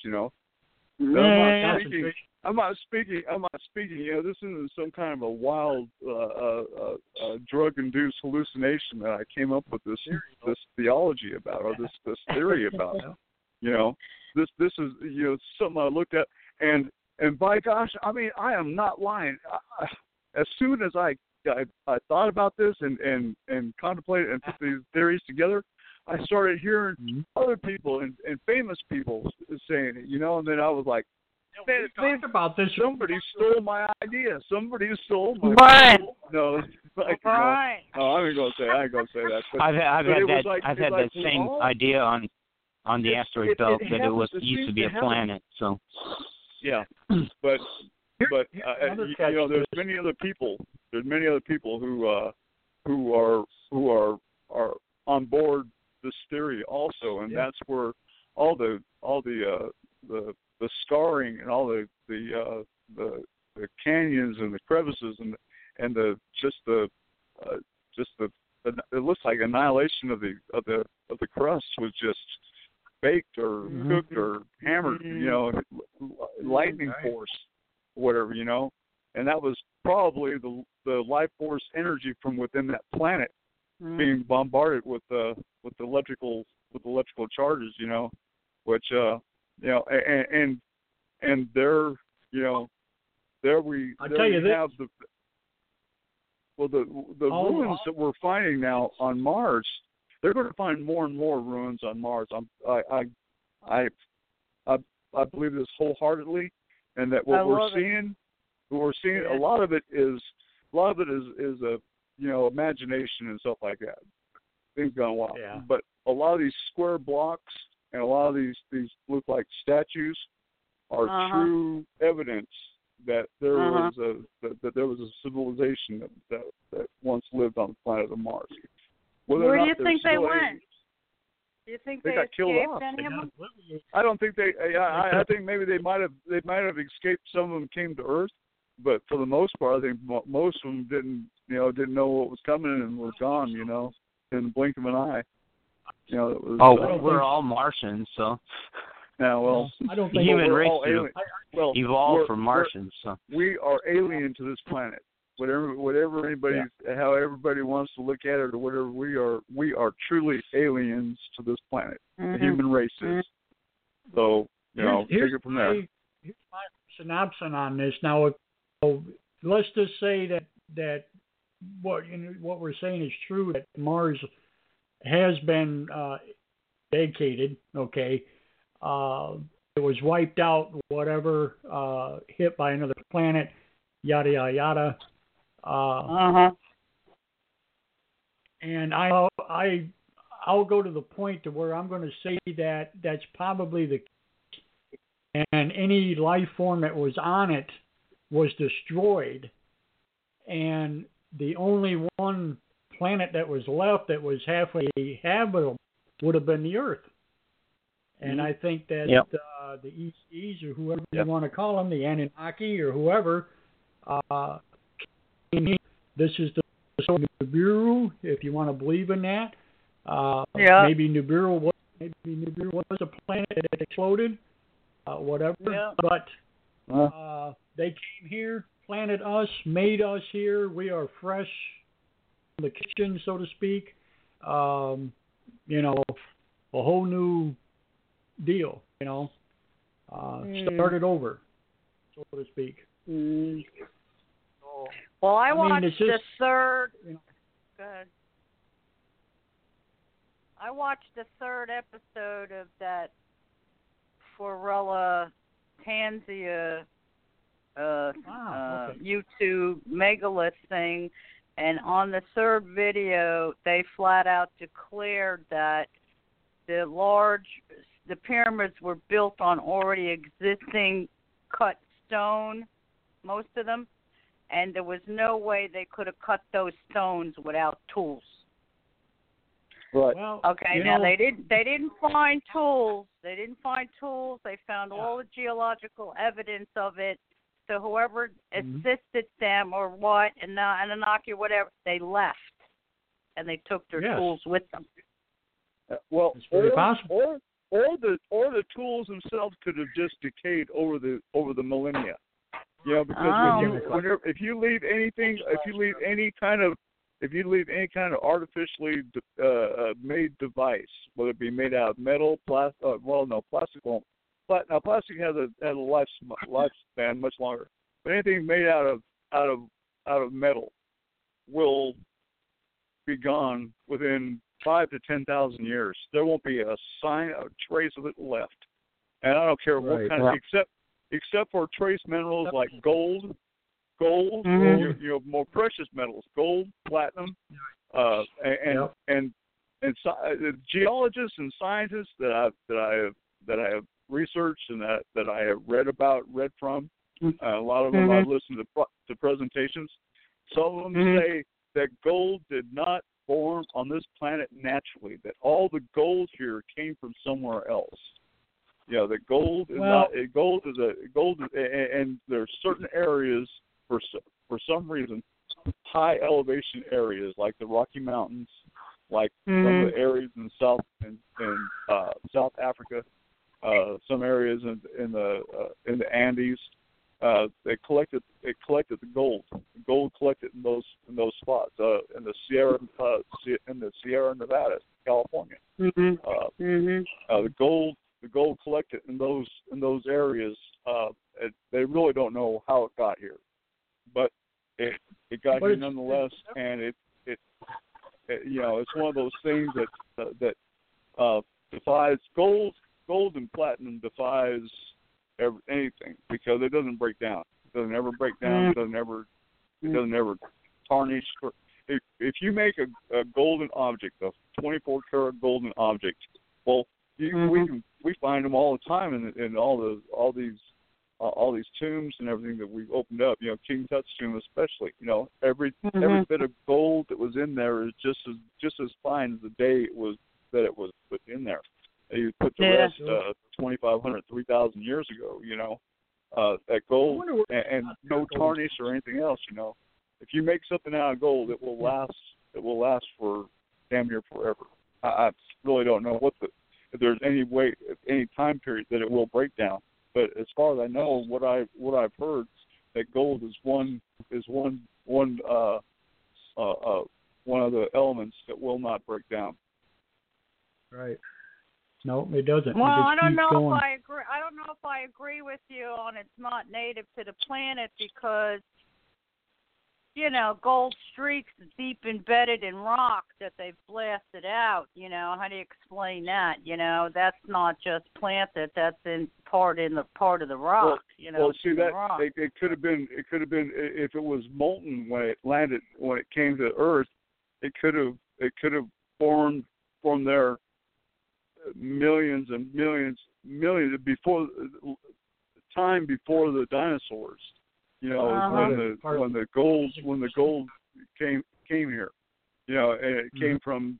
I'm not speaking. This isn't some kind of a wild drug-induced hallucination that I came up with this theology about, or this theory about. This is something I looked at, and by gosh, I mean, I am not lying. As soon as I thought about this and contemplated and put these theories together, I started hearing other people and famous people saying it, and then I was like, we talked about this. Somebody stole my idea. Somebody stole my Brian. No, Brian. No, I ain't gonna say that. But, I've had that that same idea on the asteroid belt that it used to be a planet. So yeah, but there's many other people. There's many other people who are on board this theory also, and that's where all the scarring and all the canyons and the crevices and it looks like annihilation of the crust was just baked or cooked or hammered, lightning force, whatever, and that was probably the life force energy from within that planet being bombarded with electrical charges, which and there we have the ruins that we're finding now on Mars. They're going to find more and more ruins on Mars. I believe this wholeheartedly, and that what we're seeing, a lot of it is a imagination and stuff like that. Things gone wild. Yeah. But a lot of these square blocks and a lot of these look like statues are true evidence that there was a civilization that once lived on the planet of Mars. Where do you think they went? Do you think they got killed off? I don't think they. I think maybe they might have escaped. Some of them came to Earth, but for the most part, I think most of them didn't know what was coming and were gone. In the blink of an eye. We're all Martians, so. Yeah, well, I don't think human race evolved from Martians. So we are alien to this planet. Whatever anybody, how everybody wants to look at it, or whatever, we are truly aliens to this planet. The human race is. So take it from there. Here's my synopsis on this. Now, let's just say that what we're saying is true. That Mars has been vacated. Okay. It was wiped out, whatever, hit by another planet, yada, yada, yada. And I'll go to the point to where I'm going to say that that's probably the case. And any life form that was on it was destroyed. And the only one planet that was left that was halfway habitable would have been the Earth. And I think that the ECs, or whoever you want to call them, the Anunnaki or whoever, this is the Nibiru, if you want to believe in that. Maybe Nibiru was a planet that exploded, whatever. Yeah. But they came here, planted us, made us here. We are fresh from the kitchen, so to speak. A whole new deal, started over, so to speak. Well, I watched the third. Go ahead. I watched the third episode of that Forella Tanzia YouTube megalith thing, and on the third video, they flat out declared that the pyramids were built on already existing cut stone, most of them, and there was no way they could have cut those stones without tools. Right. Well, okay. Now they didn't find tools. They didn't find tools. They found all the geological evidence of it. So whoever assisted them or what, and Anunnaki or whatever, they left, and they took their tools with them. Well, it's very possible. Or the tools themselves could have just decayed over the millennia. Because if you leave any kind of artificially made device, whether it be made out of metal, plastic, plastic won't. Now plastic has a lifespan much longer, but anything made out of metal will be gone within 5,000 to 10,000 years. There won't be a sign, a trace of it left. And I don't care what kind of, except for trace minerals like gold, more precious metals, gold, platinum, and geologists and scientists that I have researched and that I have read from. A lot of them I've listened to presentations. Some of them say that gold did not form on this planet naturally. That all the gold here came from somewhere else. The gold is and there are certain areas for some reason, high elevation areas like the Rocky Mountains, like some of the areas in South Africa, some areas in the Andes. They collected the gold. The gold collected in those spots in the Sierra Nevada, California. The gold collected in those areas. They really don't know how it got here, but it got here nonetheless, and it's one of those things that defies gold and platinum defies anything because it doesn't break down. It doesn't ever break down. It doesn't ever tarnish. If you make a golden object, a 24 karat golden object, well, we find them all the time in all these tombs and everything that we've opened up. You know, King Tut's tomb especially. You know, every bit of gold that was in there is just as fine as the day it was put in there. You put the rest 2,500, 3,000 years ago. You know, that gold and no tarnish or anything else. You know, if you make something out of gold, it will last. It will last for damn near forever. I really don't know if there's any way, any time period that it will break down. But as far as I know, what I've heard, that gold is one of the elements that will not break down. Right. No, it doesn't. Well, I don't know going. if I agree. I don't know if I agree with you on it's not native to the planet because, you know, gold streaks deep embedded in rock that they've blasted out. You know, how do you explain that? You know, that's not just planted. That's part of the rock. Well, you know, well, see that rock. it could have been if it was molten when it came to Earth, it could have formed there millions and millions before the dinosaurs. You know, when the gold came here, you know, and it came from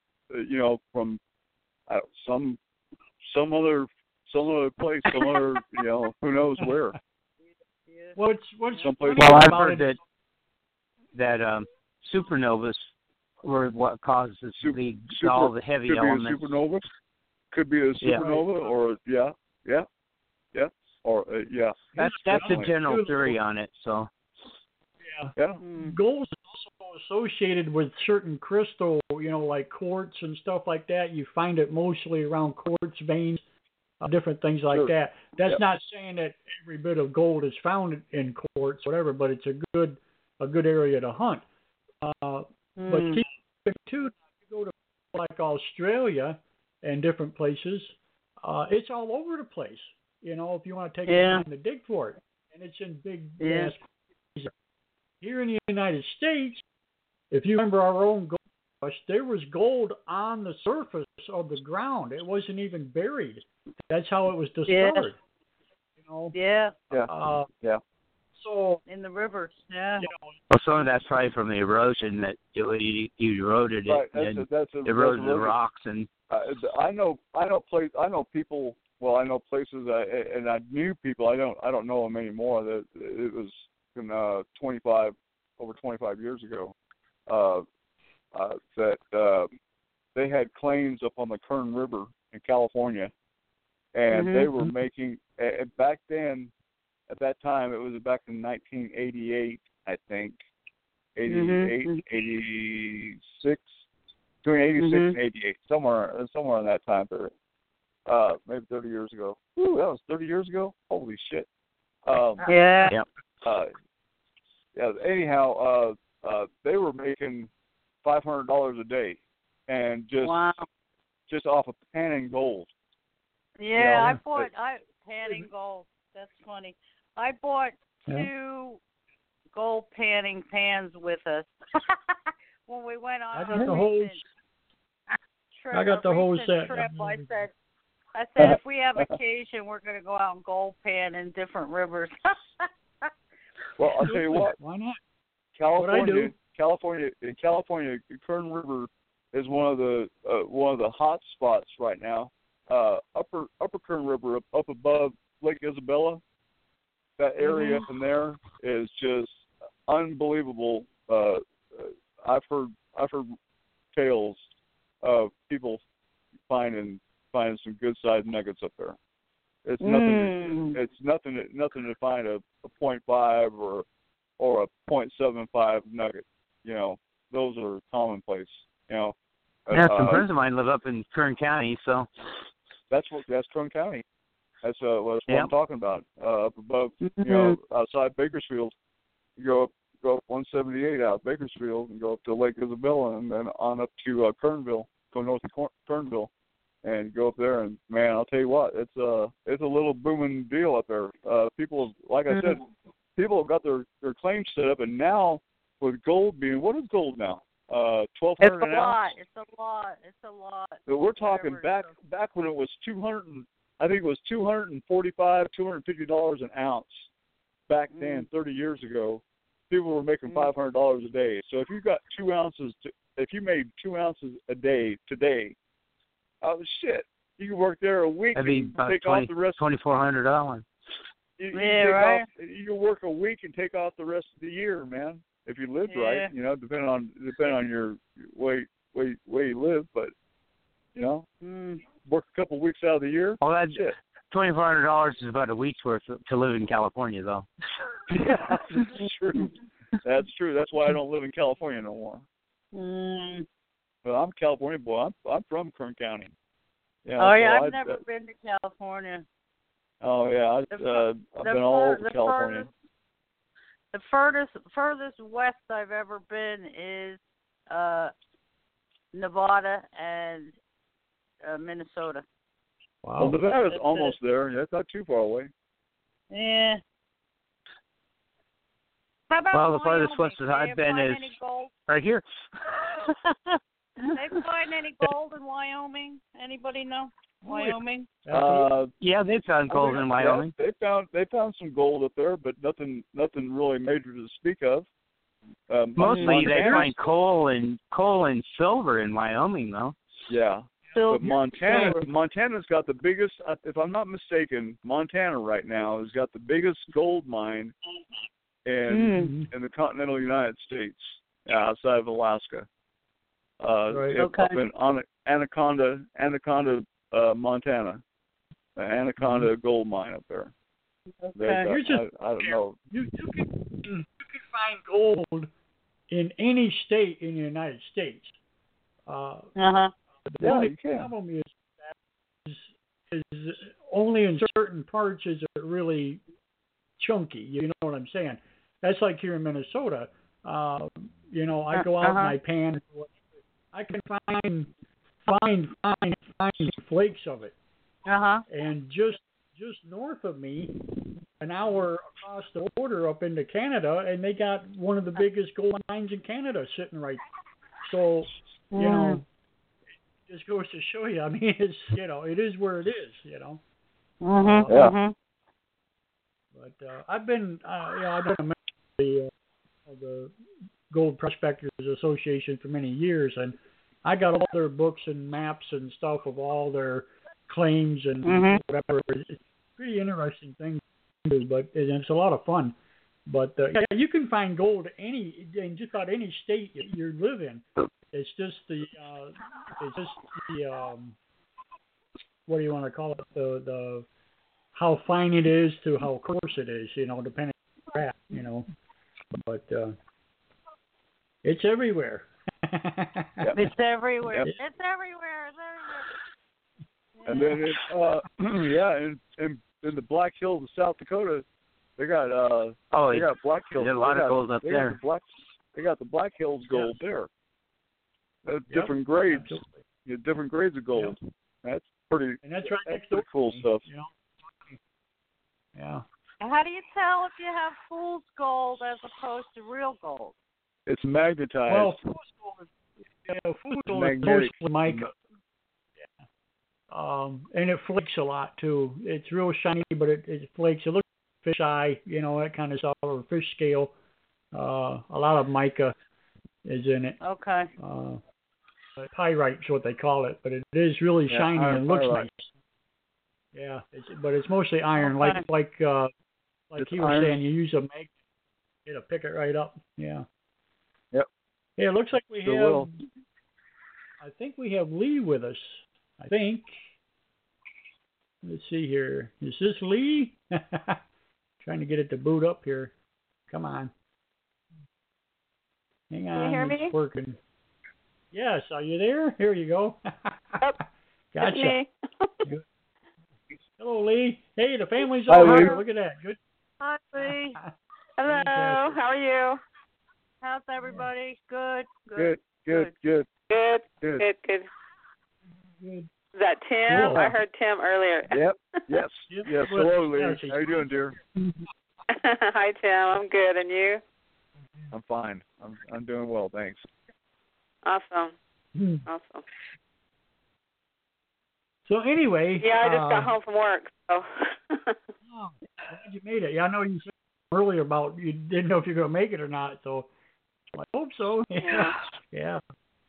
some other place, some other you know, who knows where. What's someplace. Well, I've heard that supernovas were what causes all the heavy elements. Could be a supernova, or yeah. Or That's the general theory on it. So yeah. Gold is also associated with certain crystal, you know, like quartz and stuff like that. You find it mostly around quartz veins, different things like that. That's not saying that every bit of gold is found in quartz, whatever, but it's a good area to hunt. But keep in too, if you go to like Australia and different places, it's all over the place. You know, if you want to take time to dig for it, and it's in big gas. Here in the United States, if you remember our own gold rush, there was gold on the surface of the ground. It wasn't even buried. That's how it was discovered. You know. Yeah. So in the rivers. Yeah. You know, well, some of that's probably from the erosion that you eroded it and eroded the rocks and. I know people. Well, I know places, and I knew people. I don't know them anymore. That it was in over 25 years ago. That they had claims up on the Kern River in California, and they were making. Back then, at that time, it was back in 1988, I think, 88, 86, between 86 and 88, somewhere in that time period. Maybe 30 years ago. Ooh, that was 30 years ago? Holy shit. Anyhow, they were making $500 a day, and just off of panning gold. Yeah, panning gold. That's funny. I bought 2 gold panning pans with us when we went on I got the whole set. Trip. I said, if we have occasion, we're going to go out and gold pan in different rivers. Well, I'll tell you what. Why not? California, Kern River is one of the hot spots right now. Upper Kern River, up above Lake Isabella, that area up in there is just unbelievable. I've heard tales of people finding some good sized nuggets up there. It's nothing. It's nothing to find a 0.5 or a 0.75 nugget. You know, those are commonplace. You know. Some friends of mine live up in Kern County, so. That's Kern County. That's what I'm talking about. Up above, you know, outside Bakersfield, you go up 178 out of Bakersfield and go up to Lake Isabella and then on up to Kernville, go north to Kernville. and go up there, and man, I'll tell you what, it's a little booming deal up there. People, like I said, people have got their claims set up, and now with gold being, what is gold now? $1,200 an ounce. It's a lot. So we're talking back when it was I think it was $245, $250 an ounce. Back then, 30 years ago, people were making $500 a day. So if you got 2 ounces, if you made 2 ounces a day today, oh shit, you could work there a week That'd be and about take off the rest. $2,400. You right. You can work a week and take off the rest of the year, man. If you lived right, depending on your way you live, but work a couple weeks out of the year. Well, that's shit. $2,400 is about a week's worth to live in California, though. Yeah, that's true. That's true. That's why I don't live in California no more. Well, I'm a California boy. I'm from Kern County. Yeah, I've never been to California. Oh yeah, I've been all over California. The furthest west I've ever been is Nevada and Minnesota. Wow. Well, Nevada's almost there. That's not too far away. Yeah. How about Well, the Wyoming? farthest west that I've been is right here. They find any gold in Wyoming? Anybody know? Wyoming? Yeah, they found gold in Wyoming. They found some gold up there, but nothing really major to speak of. Mostly they find coal and silver in Wyoming, though. Yeah. But Montana's got the biggest, if I'm not mistaken, Montana right now has got the biggest gold mine in the continental United States, outside of Alaska. Right. Up in Anaconda, Montana. Anaconda gold mine up there. Okay. I don't know. You can find gold in any state in the United States. The only problem is only in certain parts is it really chunky. You know what I'm saying? That's like here in Minnesota. I go out and I pan. I can find flakes of it. And just north of me, an hour across the border up into Canada, and they got one of the biggest gold mines in Canada sitting right there. So, just goes to show you. I mean, it's it is where it is. But I've been a member of the Gold Prospectors Association for many years, and I got all their books and maps and stuff of all their claims and whatever. It's pretty interesting thing, but it's a lot of fun. But you can find gold in just about any state you live in. It's just the what do you want to call it? The how fine it is to how coarse it is, depending on where you're at, But it's everywhere. It's everywhere. Yep. It's everywhere. And then in the Black Hills of South Dakota, they got Black Hills. There's a lot of gold up there. They got the Black Hills gold there. Different grades. Different grades of gold. Yep. That's pretty. And that's right that's next door. cool stuff. Yeah. How do you tell if you have fool's gold as opposed to real gold? It's magnetized. Well, fool's gold is mostly mica. Yeah. And it flakes a lot too. It's real shiny, but it flakes. It looks like fish eye, that kind of stuff, or fish scale. A lot of mica is in it. Okay. Pyrite is what they call it, but it is really shiny and looks nice. Yeah, but it's mostly iron, like he was saying. You use a magnet, it'll pick it right up. Yeah. Yep. Yeah, it looks like we have. I think we have Lee with us. I think. Let's see here. Is this Lee? Trying to get it to boot up here. Come on. Hang on. Can you hear me? It's working. Yes. Are you there? Here you go. Yep. Gotcha. It's me. Hello, Lee. Hey, the family's Hi, all Lee. here. Look at that. Good. Hi, Lee. Hello. Fantastic. How are you? How's everybody? Good. Good. Good. Good. Is that Tim? Cool. I heard Tim earlier. Yep. Yes. Yep. Yes. Well, Hello, Lee. yeah, How you doing, dear? Hi, Tim. I'm good, and you? I'm fine. I'm doing well, thanks. Awesome. Hmm. Awesome. So anyway. Yeah, I just got home from work. So. Oh, glad you made it. Yeah, I know you said earlier about you didn't know if you're going to make it or not. So I hope so. Yeah. Yeah.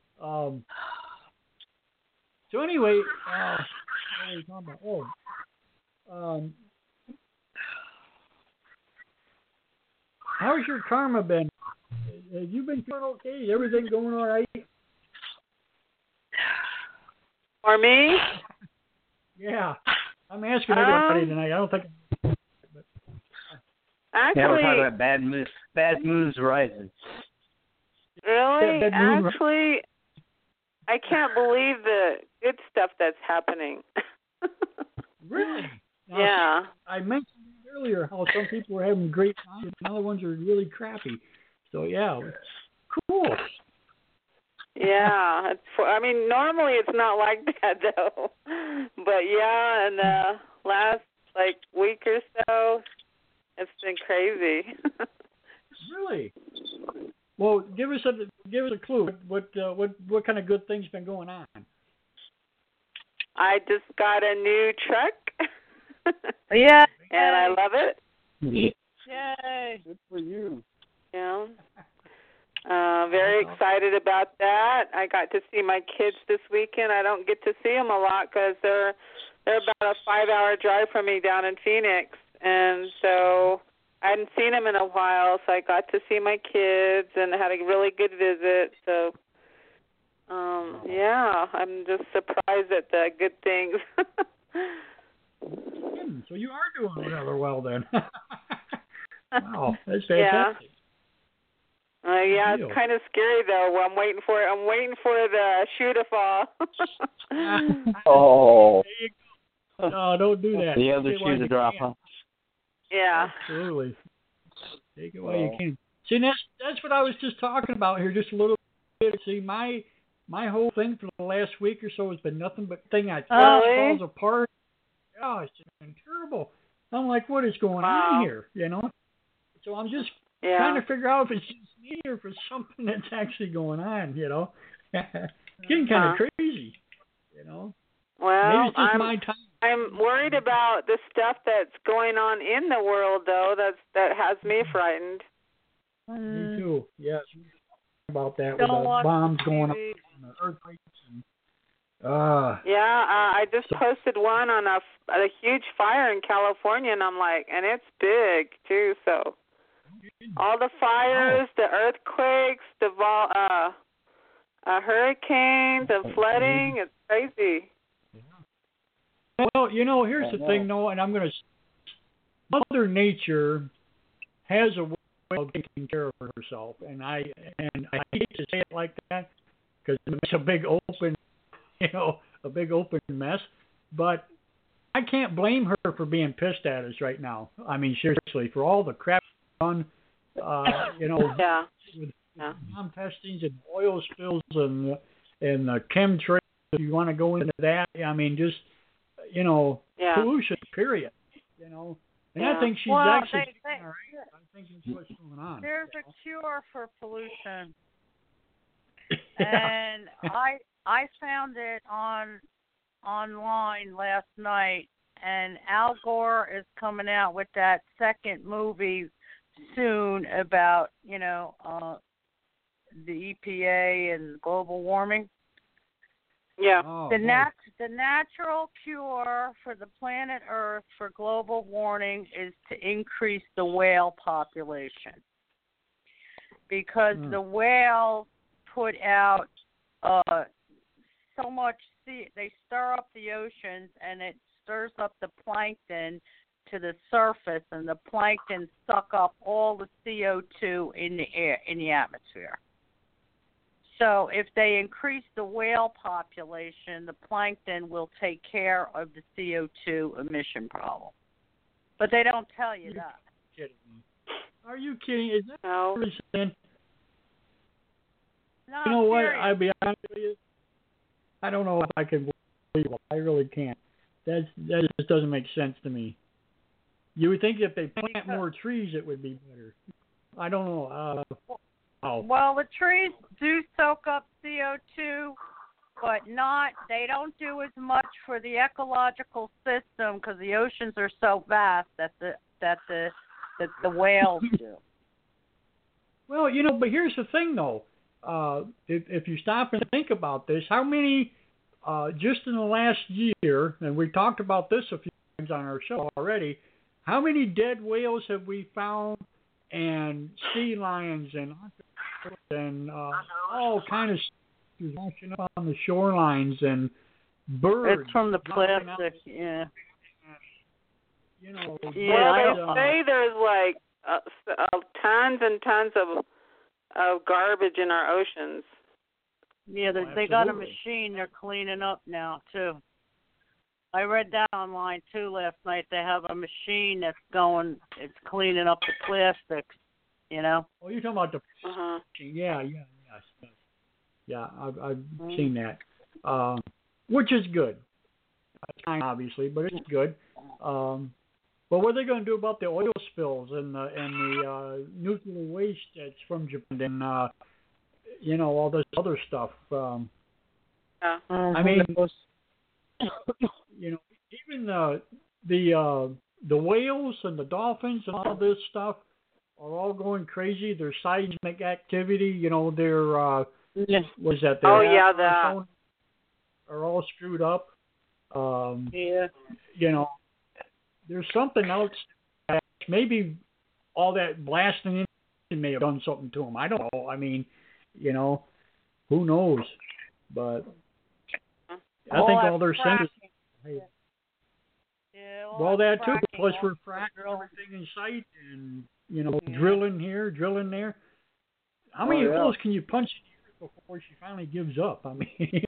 So anyway, what were we talking about? How's your karma been? Have you been doing okay? Everything going all right? For me? Yeah. I'm asking everybody tonight. I don't think. Actually, Yeah, we're talking about bad moves rising. really? Bad moon Actually, I can't believe the good stuff that's happening. Really? Now, Yeah. I mentioned earlier how some people were having great times and other ones are really crappy. So yeah, cool. Yeah. I mean, normally it's not like that though. But yeah, in the last week or so, it's been crazy. Really? Well, give us a clue. What kind of good things been going on? I just got a new truck. Yeah. And I love it. Yay. Good for you. Yeah. Very excited about that. I got to see my kids this weekend. I don't get to see them a lot because they're about a 5-hour drive from me down in Phoenix, and so I hadn't seen them in a while. So I got to see my kids and had a really good visit. So, yeah, I'm just surprised at the good things. So you are doing rather well then. Wow, that's Yeah. fantastic. Yeah, it's kind of scary though. I'm waiting for the shoe to fall. Oh. No, don't do that. The other Take it while shoe to you drop, can. huh? Yeah. Absolutely. Take it while you can. See, that's what I was just talking about here, just a little bit. See, my whole thing for the last week or so has been nothing but thing I Really? falls apart. Oh, it's just been terrible. I'm like, what is going on here? You know? So I'm just trying to figure out if it's just me or if it's something that's actually going on, you know? It's getting kind of crazy, you know? Well, maybe it's just my time. I'm worried about the stuff that's going on in the world, though. That has me frightened. Me too. Yes. About that with Don't the watch bombs going up TV. and the earthquakes and I just posted one on a huge fire in California, and I'm like, and it's big too. So all the fires, the earthquakes, the hurricanes, the flooding, it's crazy. Well, you know, here's the thing, Noah, and I'm going to. Mother Nature has a way of taking care of herself, and I hate to say it like that because it's a big open, a big open mess. But I can't blame her for being pissed at us right now. I mean, seriously, for all the crap done, with bomb testings and oil spills and the chemtrails. If you want to go into that, I mean, just pollution. Period. And I think she's actually all right. I think that's what's going on. There's a cure for pollution. And I found it online last night, and Al Gore is coming out with that second movie soon about, the EPA and global warming. Yeah. The natural cure for the planet Earth for global warming is to increase the whale population. Because the whales put out so much they stir up the oceans, and it stirs up the plankton to the surface, and the plankton suck up all the CO2 in the air, in the atmosphere. So if they increase the whale population, the plankton will take care of the CO2 emission problem. But they don't tell you that. Are you kidding? Is that what you're saying? No, you know what? serious. I'll be honest with you. I don't know if I can believe unbelievable. I really can't. That just doesn't make sense to me. You would think if they plant more trees, it would be better. I don't know. Well, the trees do soak up CO2, but they don't do as much for the ecological system because the oceans are so vast that the whales do. Well, but here's the thing, though. If you stop and think about this, how many, just in the last year, and we talked about this a few times on our show already, how many dead whales have we found, and sea lions and all kind of stuff washing up on the shorelines and birds? It's from the plastic, yeah. Well, they say there's like tons and tons of garbage in our oceans. Yeah, they got a machine they're cleaning up now too. I read that online too last night. They have a machine it's cleaning up the plastics. Oh, you're talking about the Yeah, I've seen that, which is good. It's time, obviously, but it's good. But what are they going to do about the oil spills and the nuclear waste that's from Japan and all this other stuff? I mean, even the whales and the dolphins and all this stuff are all going crazy. Their seismic activity, their what is that? That are all screwed up. There's something else. Maybe all that blasting may have done something to them. I don't know. I mean, who knows? But I think all they're saying is, that too. Plus, we're fracking everything in sight, and drilling here, drilling there. How many holes can you punch in here before she finally gives up? I mean,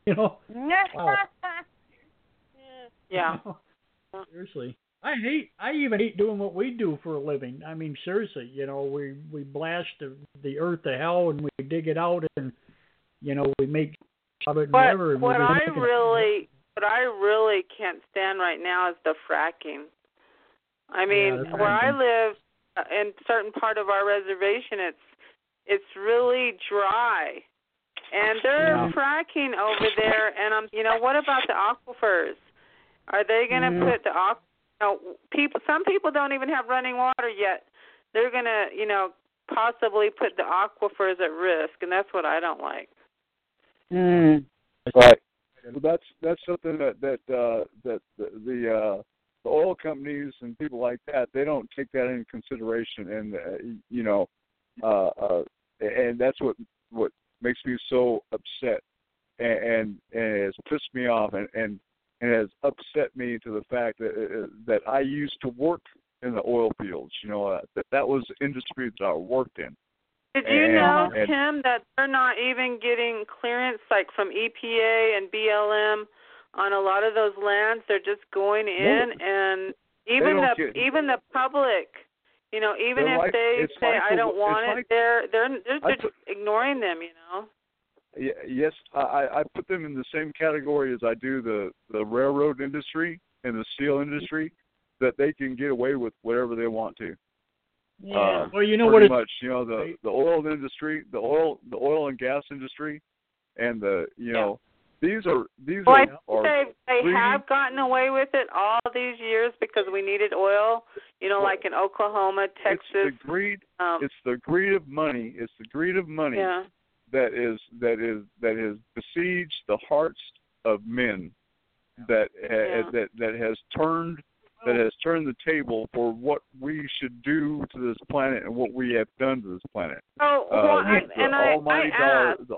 Yeah. Seriously. I even hate doing what we do for a living. I mean, seriously, we blast the earth to hell and we dig it out and, we make of it and whatever. What I really can't stand right now is the fracking. I mean, where I live, in certain part of our reservation, it's really dry. And they're fracking over there, and what about the aquifers? Are they going to put the some people don't even have running water yet. They're going to, possibly put the aquifers at risk, and that's what I don't like. Right. Well, that's something that the oil companies and people like that, they don't take that into consideration, and and that's what makes me so upset, and it's pissed me off, and it has upset me to the fact that I used to work in the oil fields. That was the industry that I worked in. Did you know, Tim, that they're not even getting clearance like from EPA and BLM on a lot of those lands? They're just going in, and even the public, even if they say I don't want it, they're just ignoring them. Yes, I put them in the same category as I do the railroad industry and the steel industry, that they can get away with whatever they want to. Yeah. Well, pretty much, the oil industry, the oil and gas industry, and these are. Well, they have gotten away with it all these years because we needed oil. Like in Oklahoma, Texas. It's the greed. It's the greed of money. It's the greed of money. Yeah. That has besieged the hearts of men, that has turned the table for what we should do to this planet and what we have done to this planet. The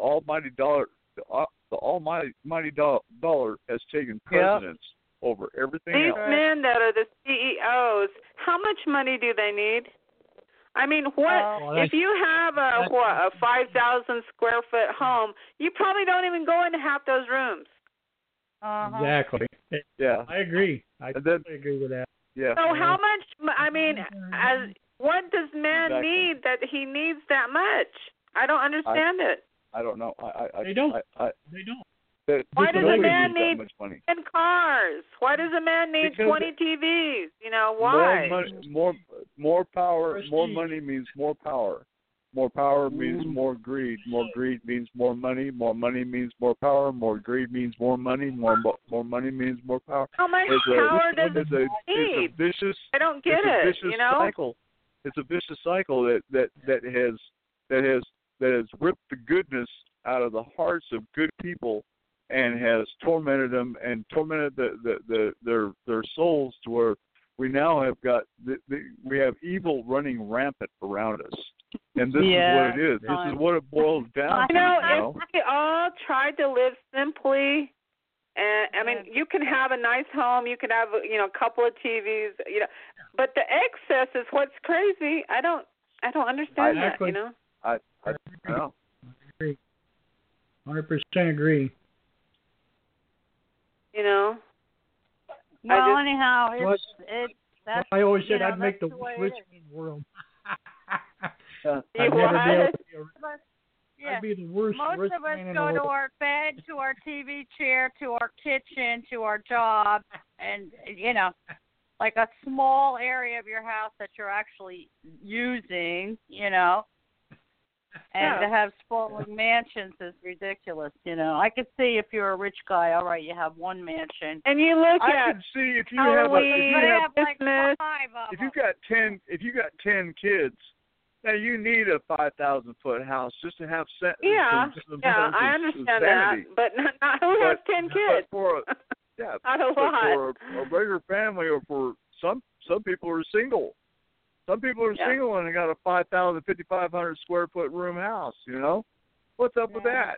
almighty dollar has taken precedence over everything else. These men that are the CEOs, how much money do they need? I mean, if you have a 5,000 square foot home, you probably don't even go into half those rooms. Exactly. Yeah, I agree. I totally agree with that. Yeah. So how much? I mean, what does man need that he needs that much? I don't understand it. I don't know. They don't. Why does a man that need much money? 10 cars? Why does a man need Because 20 TVs? Why? More power, more money means more power. More power means more greed. More greed means more money. More money means more power. More greed means more money. More money means more power. How much power does it need? It's a vicious. I don't get it. Vicious cycle. It's a vicious cycle that has ripped the goodness out of the hearts of good people and has tormented them and tormented their souls to where we now have got we have evil running rampant around us. And this is what it is. This is what it boils down to. If we all tried to live simply, and I mean, you can have a nice home, you can have a couple of TVs, but the excess is what's crazy. I don't understand that. I know. Agree. 100% agree. Well, anyhow, it's that's. I always said I'd make the richest in the world. I'd be the worst. Most of us go to our bed, to our TV chair, to our kitchen, to our job, and like a small area of your house that you're actually using, And to have sprawling mansions is ridiculous, I could see if you're a rich guy, all right, you have one mansion. And you look I can see if you have if you got 10 kids, now you need a 5,000-foot house just to have some I understand that, but not who has 10 kids? Not a lot. For a regular family, or for some people are single. Some people are single and they got a 5,000, 5,500 square foot room house. What's up with that?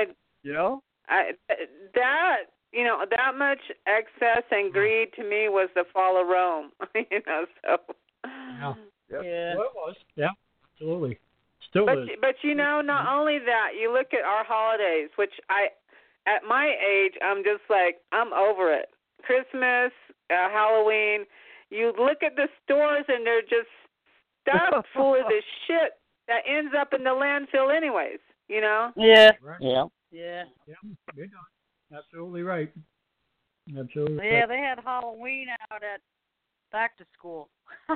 That much excess and greed to me was the fall of Rome. So. Yeah, well, it was. Yeah, absolutely. Still is. But not only that, you look at our holidays, which at my age, I'm just like, I'm over it. Christmas, Halloween. You look at the stores and they're just stuffed full of this shit that ends up in the landfill anyways, Yeah. Right. Yeah. Yeah. You're absolutely right. Absolutely. Yeah, right. they had Halloween out at back to school.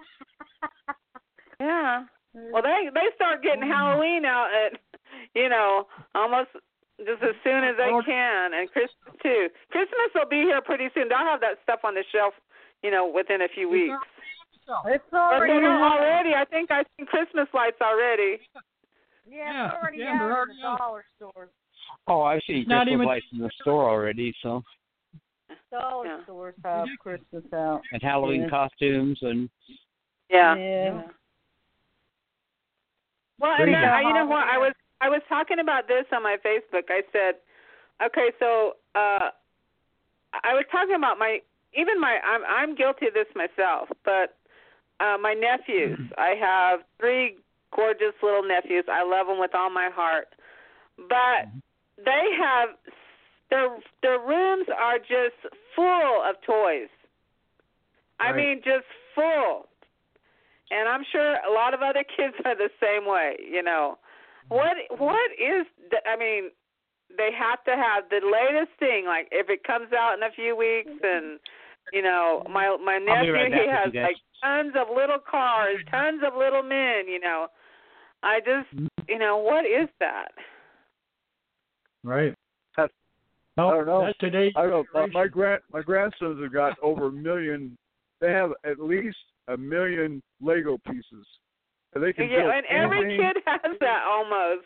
Yeah. Well, they start getting Halloween out at, almost just as soon as they can, and Christmas too. Christmas will be here pretty soon. They'll have that stuff on the shelf, within a few weeks. It's already I think I've seen Christmas lights already. Yeah, it's already out in the dollar stores. Oh, I've seen Christmas lights in the store already, so. Dollar stores have Christmas out. And Halloween costumes and. Yeah. Well, and you know what? I was talking about this on my Facebook. I said, okay, so I was talking about I'm guilty of this myself, but my nephews. I have 3 gorgeous little nephews. I love them with all my heart, but they have their rooms are just full of toys. I mean, just full. And I'm sure a lot of other kids are the same way, What is I mean, they have to have the latest thing, like if it comes out in a few weeks, and my nephew, he has like tons of little cars, tons of little men, I just what is that? Right. I don't know. That's today. I don't know. My grandsons have got over 1 million. They have at least 1 million Lego pieces. They can build and every kid has that almost,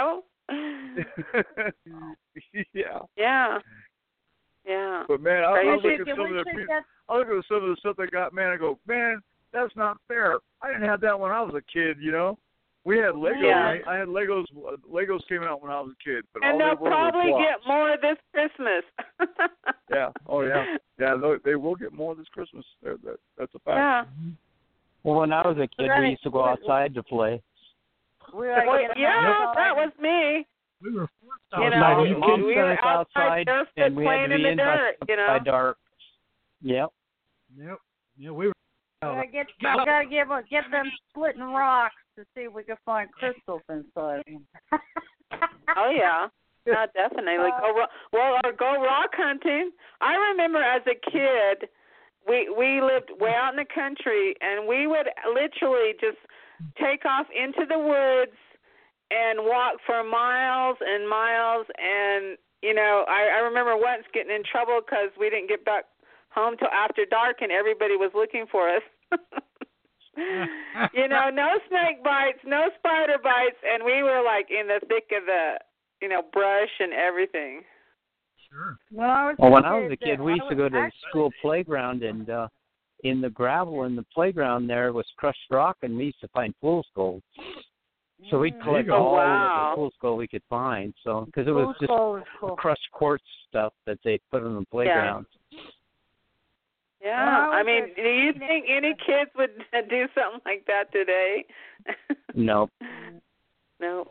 Yeah. But man, I look at some of the stuff they got, man. I go, man, that's not fair. I didn't have that when I was a kid, We had Legos. Yeah. I had Legos. Legos came out when I was a kid, but and they'll probably get more this Christmas. Yeah. Oh yeah. Yeah. They will get more this Christmas. That's a fact. Yeah. Well, when I was a kid, we used to go outside to play. That was me. We were forced outside. We were outside and we playing had to be in the dirt, by dark. Yep. Yep. Yeah, we were. We gotta get them splitting rocks to see if we can find crystals inside them. Oh yeah. Yeah, definitely. Or go rock hunting. I remember as a kid, we lived way out in the country, and we would literally just take off into the woods and walk for miles and miles. And, you know, I remember once getting in trouble because we didn't get back home till after dark and everybody was looking for us. You know, no snake bites, no spider bites, and we were like in the thick of the, you know, brush and everything. Sure. When I was a kid, we used to go to the school playground, and in the gravel in the playground there was crushed rock, and we used to find fool's gold. So we'd collect all the fool's gold we could find. So because it was just crushed quartz stuff that they put on the playground. Yeah, I mean, do you think any kids would do something like that today? No. No.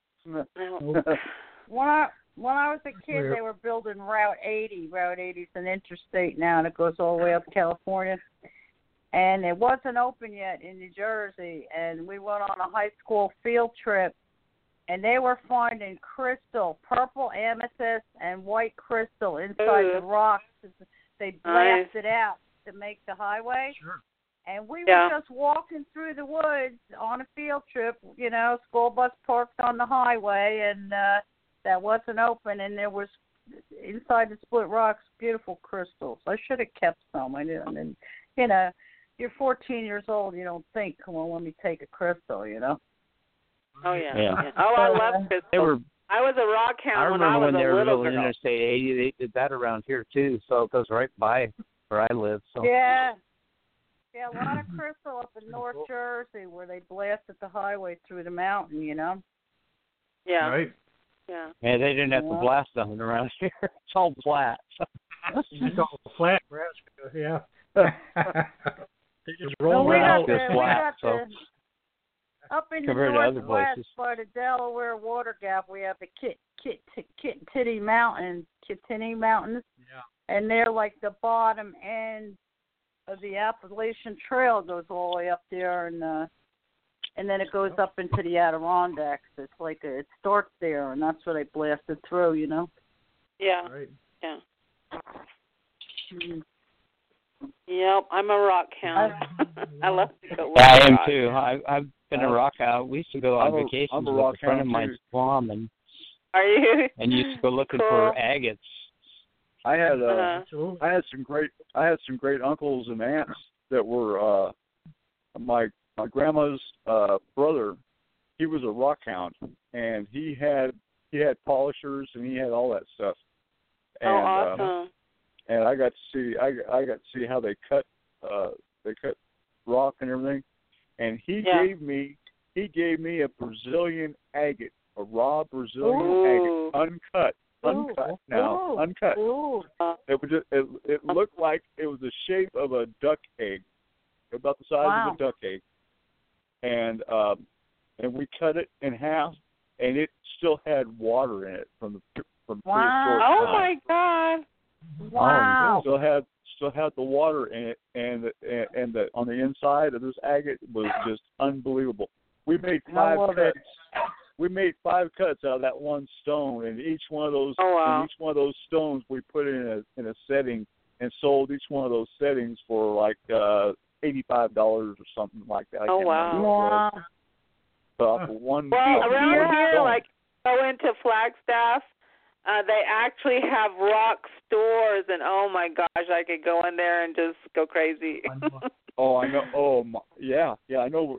When I was a kid, they were building Route 80. Route 80 is an interstate now, and it goes all the way up to California. And it wasn't open yet in New Jersey, and we went on a high school field trip, and they were finding crystal, purple amethyst and white crystal inside the rocks. They blasted out to make the highway. Sure. And we were just walking through the woods on a field trip, you know, school bus parked on the highway, and that wasn't open, and there was inside the split rocks beautiful crystals. I should have kept some. I didn't. And, you know, you're 14 years old, you don't think, come on, let me take a crystal, you know. Oh, yeah. Oh, I love crystals. I was a rock hound when I was a little girl. I remember when they were building Interstate 80, they did that around here, too, so it goes right by where I live. So. Yeah, a lot of crystal up in North Jersey where they blasted the highway through the mountain, you know. Yeah. Right. Yeah. Yeah, they didn't have to blast nothing around here. It's all flat. It's all flat, Nebraska, yeah. They just roll it out. Up in the northwest by the Delaware Water Gap, we have the Kittatinny Mountains. Yeah. And they're like the bottom end of the Appalachian Trail, goes all the way up there, and then it goes up into the Adirondacks. It's like it starts there, and that's where they blasted through, you know. Yeah. Right. Yeah. Yep, I'm a rock hound. I love to go. I am too. I've been a rock hound. We used to go on vacations with a friend of mine's mom, and are you? And used to go looking for agates. I had some great uncles and aunts that were my grandma's brother. He was a rock hound, and he had polishers and he had all that stuff. And, awesome! And I got to see how they cut rock and everything. And he gave me a Brazilian agate, a raw Brazilian agate, uncut. Uncut. It looked like it was the shape of a duck egg, about the size of a duck egg, and we cut it in half, and it still had water in it from prehistoric time. Oh my God! Wow! Still had the water in it, and the on the inside of this agate was just unbelievable. We made 5 cuts. We made 5 cuts out of that one stone, and each one of those stones we put in a setting and sold each one of those settings for like $85 or something like that. Wow! So one. Well, around here, like go into Flagstaff, they actually have rock stores, and oh my gosh, I could go in there and just go crazy. Oh, I know. Oh, yeah, I know.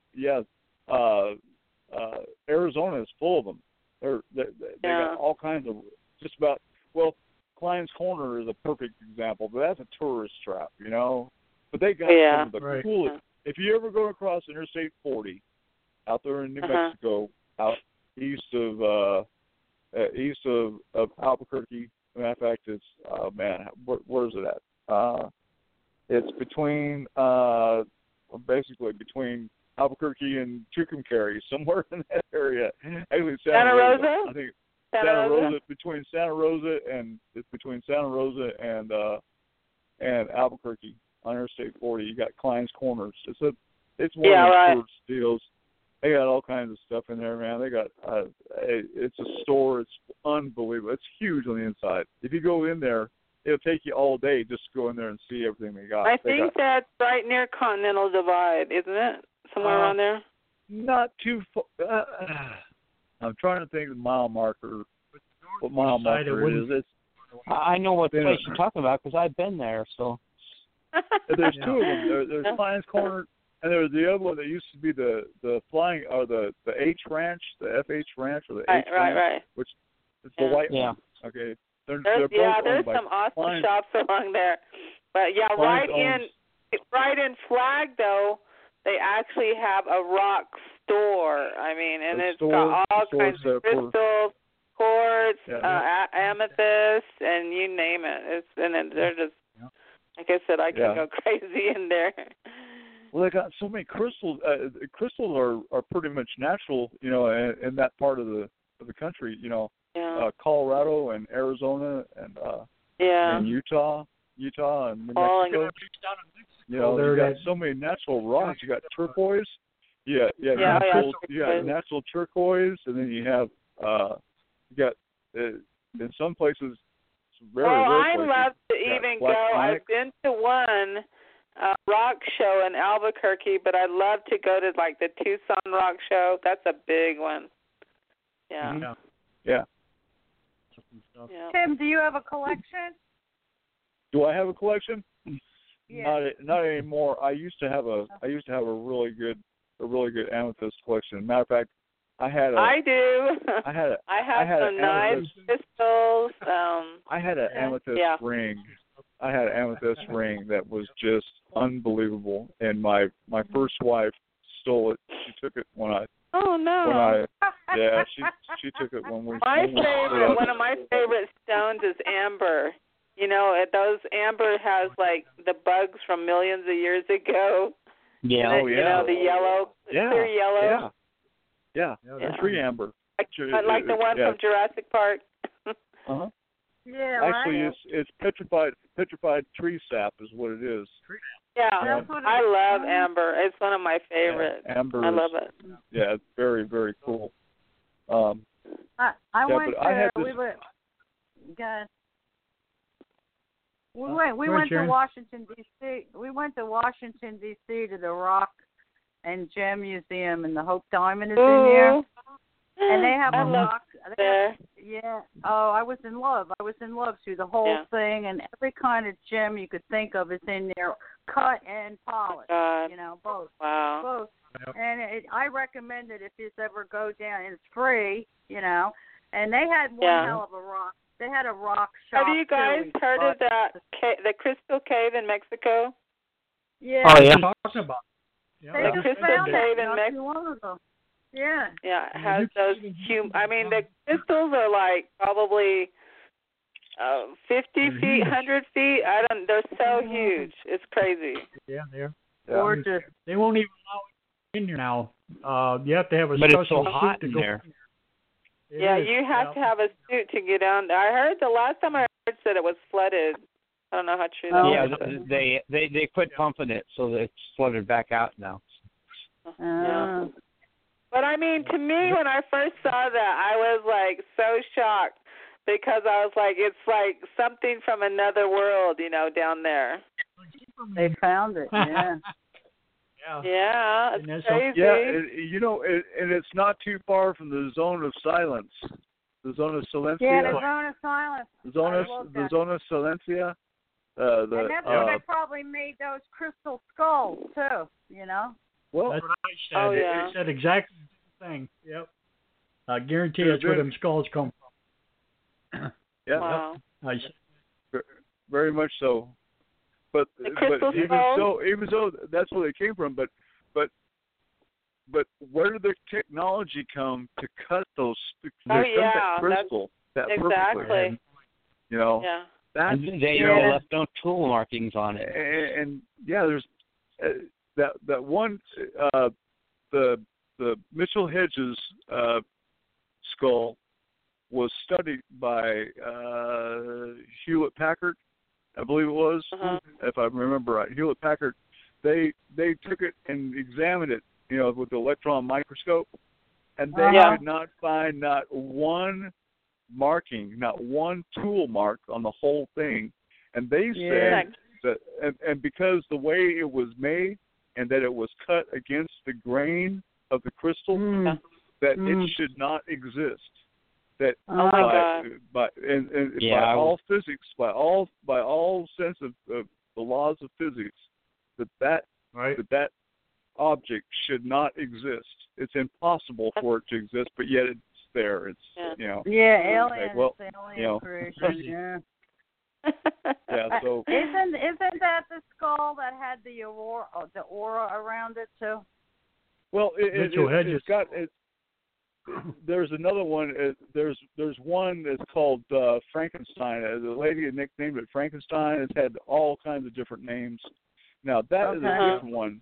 Arizona is full of them. They got all kinds of just about. Well, Klein's Corner is a perfect example, but that's a tourist trap, you know. But they got some of the coolest. If you ever go across Interstate 40, out there in New Mexico, out east of Albuquerque. Matter of fact, it's where is it at? It's between basically between Albuquerque and Tucumcari, somewhere in that area. Actually, Santa Rosa. I think Santa Rosa. Between Santa Rosa and Albuquerque on Interstate 40, you got Klein's Corners. It's one of the tourist deals. They got all kinds of stuff in there, man. They got it's a store. It's unbelievable. It's huge on the inside. If you go in there, it'll take you all day just to go in there and see everything they got. I think that's right near Continental Divide, isn't it? Somewhere around there. Not too far. I'm trying to think of the mile marker. What mile marker it is? It's. I know what place you're talking about because I've been there. So there's two of them. There's Lions Corner, and there's the other one that used to be the flying or the H Ranch, the FH Ranch or the H Ranch, right. which is the white one. Okay. They're both there's some awesome shops along there. But right in Flag though, they actually have a rock store. I mean, and it's got all kinds of crystals, quartz, amethyst, and you name it. They're just like I said, I can go crazy in there. Well, they got so many crystals. Crystals are pretty much natural, in that part of the country. Colorado and Arizona and Utah and New Mexico. You got so many natural rocks. You got turquoise. You got natural turquoise, and then you have in some places very I love to even go. I've been to one rock show in Albuquerque, but I'd love to go to like the Tucson Rock Show. That's a big one. Yeah. Yeah. Tim, do you have a collection? Do I have a collection? Yeah. Not anymore. I used to have a really good amethyst collection. Matter of fact, I do. I have some nice crystals. I had an amethyst ring. I had an amethyst ring that was just unbelievable, and my first wife stole it. She took it when I. Oh no! When I, she took it when we. One of my favorite stones is amber. Those amber has like the bugs from millions of years ago. Yeah. The yellow, clear yellow. Yeah. Tree amber. Like the one from Jurassic Park. Yeah. Actually, it's petrified tree sap is what it is. Yeah, I love amber. It's one of my favorites. Amber. I love it. Yeah, it's very, very cool. We went to Washington D.C. We went to Washington D.C. to the Rock and Gem Museum, and the Hope Diamond is in there. And they have a rock. Oh, I was in love. Through the whole thing, and every kind of gem you could think of is in there, cut and polished. Both. Wow. Both. Yep. And I recommend it if you ever go down. It's free, And they had one hell of a rock. They had a rock shop. Have you guys heard of the Crystal Cave in Mexico? Yeah. Oh yeah. Talking about. The Crystal Cave in Mexico. Yeah. Yeah, it has those huge. I mean, the crystals are like probably 50 feet, 100 feet. They're so huge. It's crazy. Yeah, they're gorgeous. They won't even allow it in here now. You have to have a but special it's so hot suit to in go there. You have to have a suit to get down there. I heard the last time I heard said it was flooded. I don't know how true that is. They quit pumping it, so it's flooded back out now. Yeah. But I mean, to me, when I first saw that, I was like so shocked because I was like, it's like something from another world, down there. They found it, yeah. Yeah, it's crazy. Yeah, and it's not too far from the zone of silence. The zone of silencia. Yeah, the zone of silence. The zone of silencia. And that's where they probably made those crystal skulls too. Well, that's what I said. It said exactly the same thing. Yep. I guarantee that's where them skulls come from. Yeah. Wow. Very much so. But even so, that's where they came from. But where did the technology come to cut those? That crystal. Exactly. They left no tool markings on it. And there's that one. The Mitchell Hedges skull was studied by Hewlett Packard, I believe it was, if I remember right. Hewlett Packard, they took it and examined it with the electron microscope, and they could not find not one marking, not one tool mark on the whole thing. And they said that, and because the way it was made and that it was cut against the grain of the crystal, that it should not exist. That by all physics, by all sense of the laws of physics, that object should not exist. It's impossible for it to exist, but yet it's there. It's alien creation. So isn't that the skull that had the aura around it too? Well, it's got. There's another one. There's one that's called Frankenstein. The lady had nicknamed it Frankenstein. It's had all kinds of different names. Now that is a different one.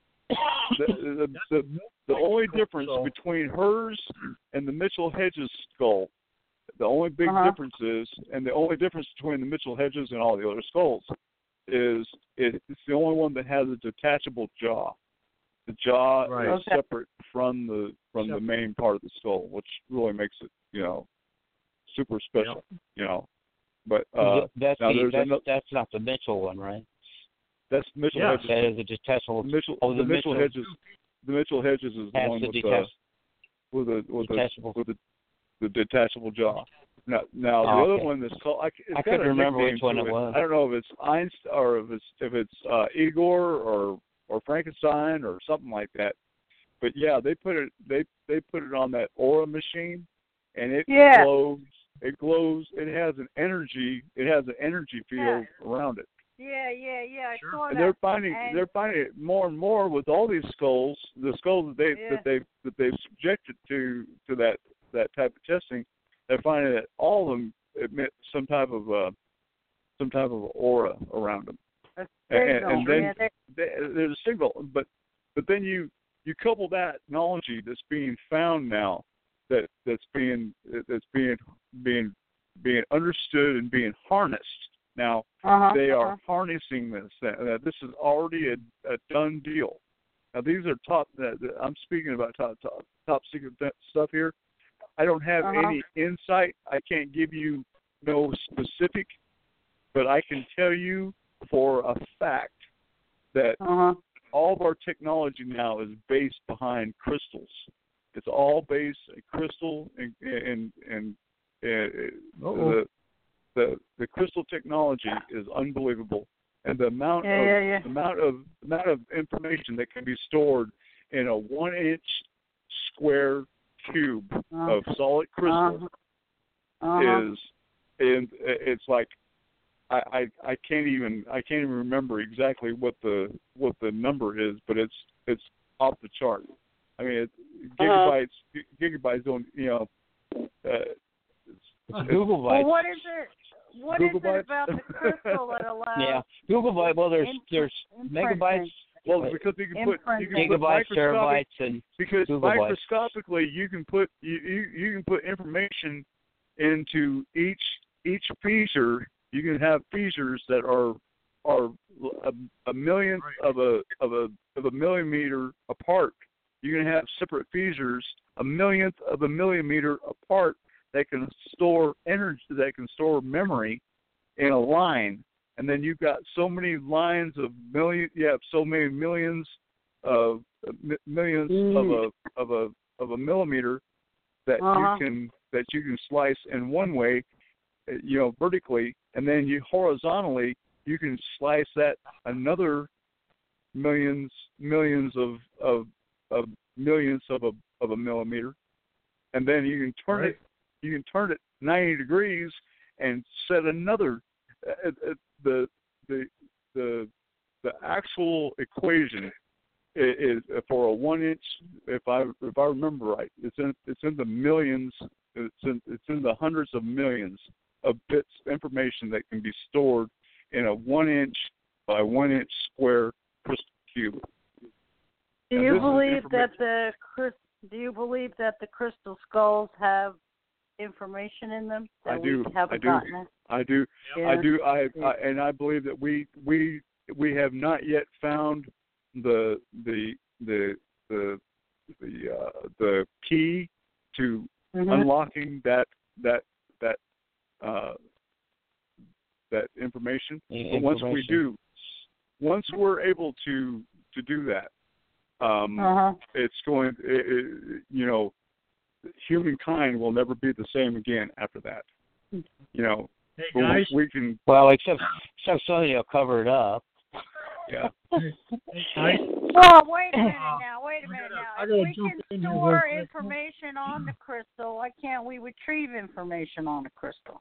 The only difference between hers and the Mitchell Hedges skull, the only big difference is, and the only difference between the Mitchell Hedges and all the other skulls, is it's the only one that has a detachable jaw. The jaw is separate from the main part of the skull, which really makes it super special. But that's not the Mitchell one, right? That's Mitchell Hedges. That is a detachable. The Mitchell Hedges. The Mitchell Hedges is the one with the detachable jaw. Now the other one that's called. I couldn't remember which one it was. I don't know if it's Einstein or if it's Igor or Frankenstein or something like that. But they put it on that Aura machine, and it glows. It glows. It has an energy. It has an energy field around it. I saw that. And they're finding it more and more with all these skulls. The skulls that they've subjected to that type of testing. They're finding that all of them emit some type of aura around them. And then there's a signal. But then you couple that technology that's being found now, that's being understood and being harnessed. Now, they are harnessing this. This is already a done deal. Now, these are top. I'm speaking about top secret stuff here. I don't have any insight. I can't give you no specific, but I can tell you for a fact that all of our technology now is based behind crystals. It's all based in crystal and the crystal technology is unbelievable, and the amount of information that can be stored in a 1-inch square cube of solid crystal is, and it's like I can't even remember exactly what the number is, but it's off the chart. I mean, gigabytes don't Google Bytes. Well, what is it? What is it about the crystal that allows? Google Bytes. Well, there's megabytes. Well, because you can put gigabytes, terabytes, and because Google microscopically you can put information into each feature. You can have features that are a millionth of a millimeter apart. You can have separate features a millionth of a millimeter apart that can store energy, that can store memory in a line, and then you've got so many lines of million. You have so many millions of of a millimeter that you can slice in one way, vertically, and then you horizontally you can slice that another millions of millionths of a millimeter, and then you can turn it. You can turn it 90 degrees and set another. The actual equation is for a 1-inch. If I remember right, it's in the millions. It's in the hundreds of millions of bits of information that can be stored in a 1-inch by 1-inch square crystal cube. Do you believe that the crystal skulls have information in them that we haven't gotten? I do. Yeah. And I believe that we have not yet found the the key to unlocking that information. But once we're able to do that, it's going. Humankind will never be the same again after that. Hey guys. We can. Well, except somebody will cover it up. Yeah. Hey guys. Well, wait a minute now. I If gotta we jump can in here store real quick. information on the crystal, why can't we retrieve information on the crystal?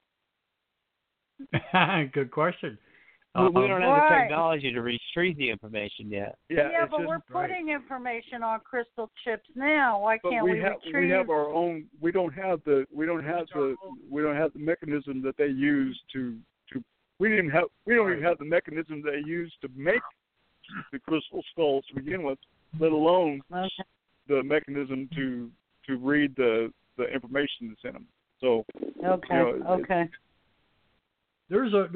Good question. We don't have the Right. technology to retrieve the information yet. Yeah, Yeah, it's but just, we're putting information on crystal chips now. Why but can't we we have retrieve? our own. We don't have the mechanism that they use to. We don't even have the mechanism they use to make the crystal skulls to begin with, let alone the mechanism to read the information that's in them. So Okay. There's a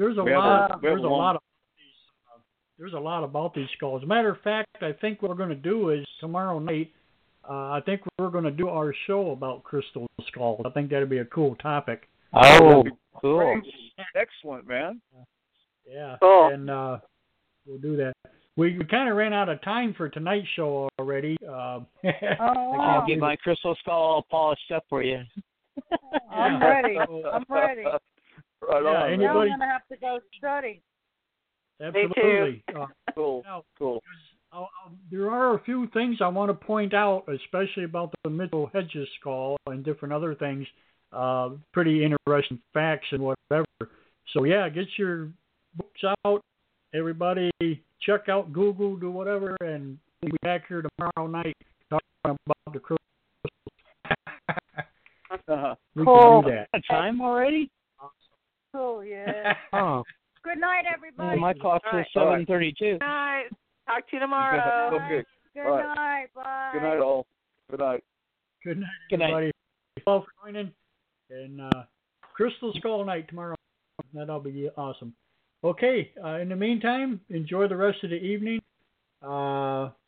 lot about these skulls. As a matter of fact, I think what we're going to do is tomorrow night. I think we're going to do our show about crystal skulls. I think that'd be a cool topic. Oh, cool! Excellent, man. Yeah, Cool. and we'll do that. We kind of ran out of time for tonight's show already. I'll get my crystal skull all polished up for you. I'm ready. Right Yeah, on. Now I'm going to have to go study. Absolutely. Cool. Cool. There are a few things I want to point out, especially about the Mitchell Hedges skull and different other things. Pretty interesting facts and whatever. So yeah, get your books out. Everybody check out Google, do whatever, and we'll be back here tomorrow night talking about the crystals. We Cool. can do that. Time already? Cool, yeah. Oh, Good night, everybody. my clock says 7:32. Good night. Talk to you tomorrow. Okay. Good All right. night. Bye. Good night, all. Good night. Good night, Good night. everybody. Thank you all for joining. And Crystal Skull Night tomorrow. That'll be awesome. Okay, in the meantime, enjoy the rest of the evening.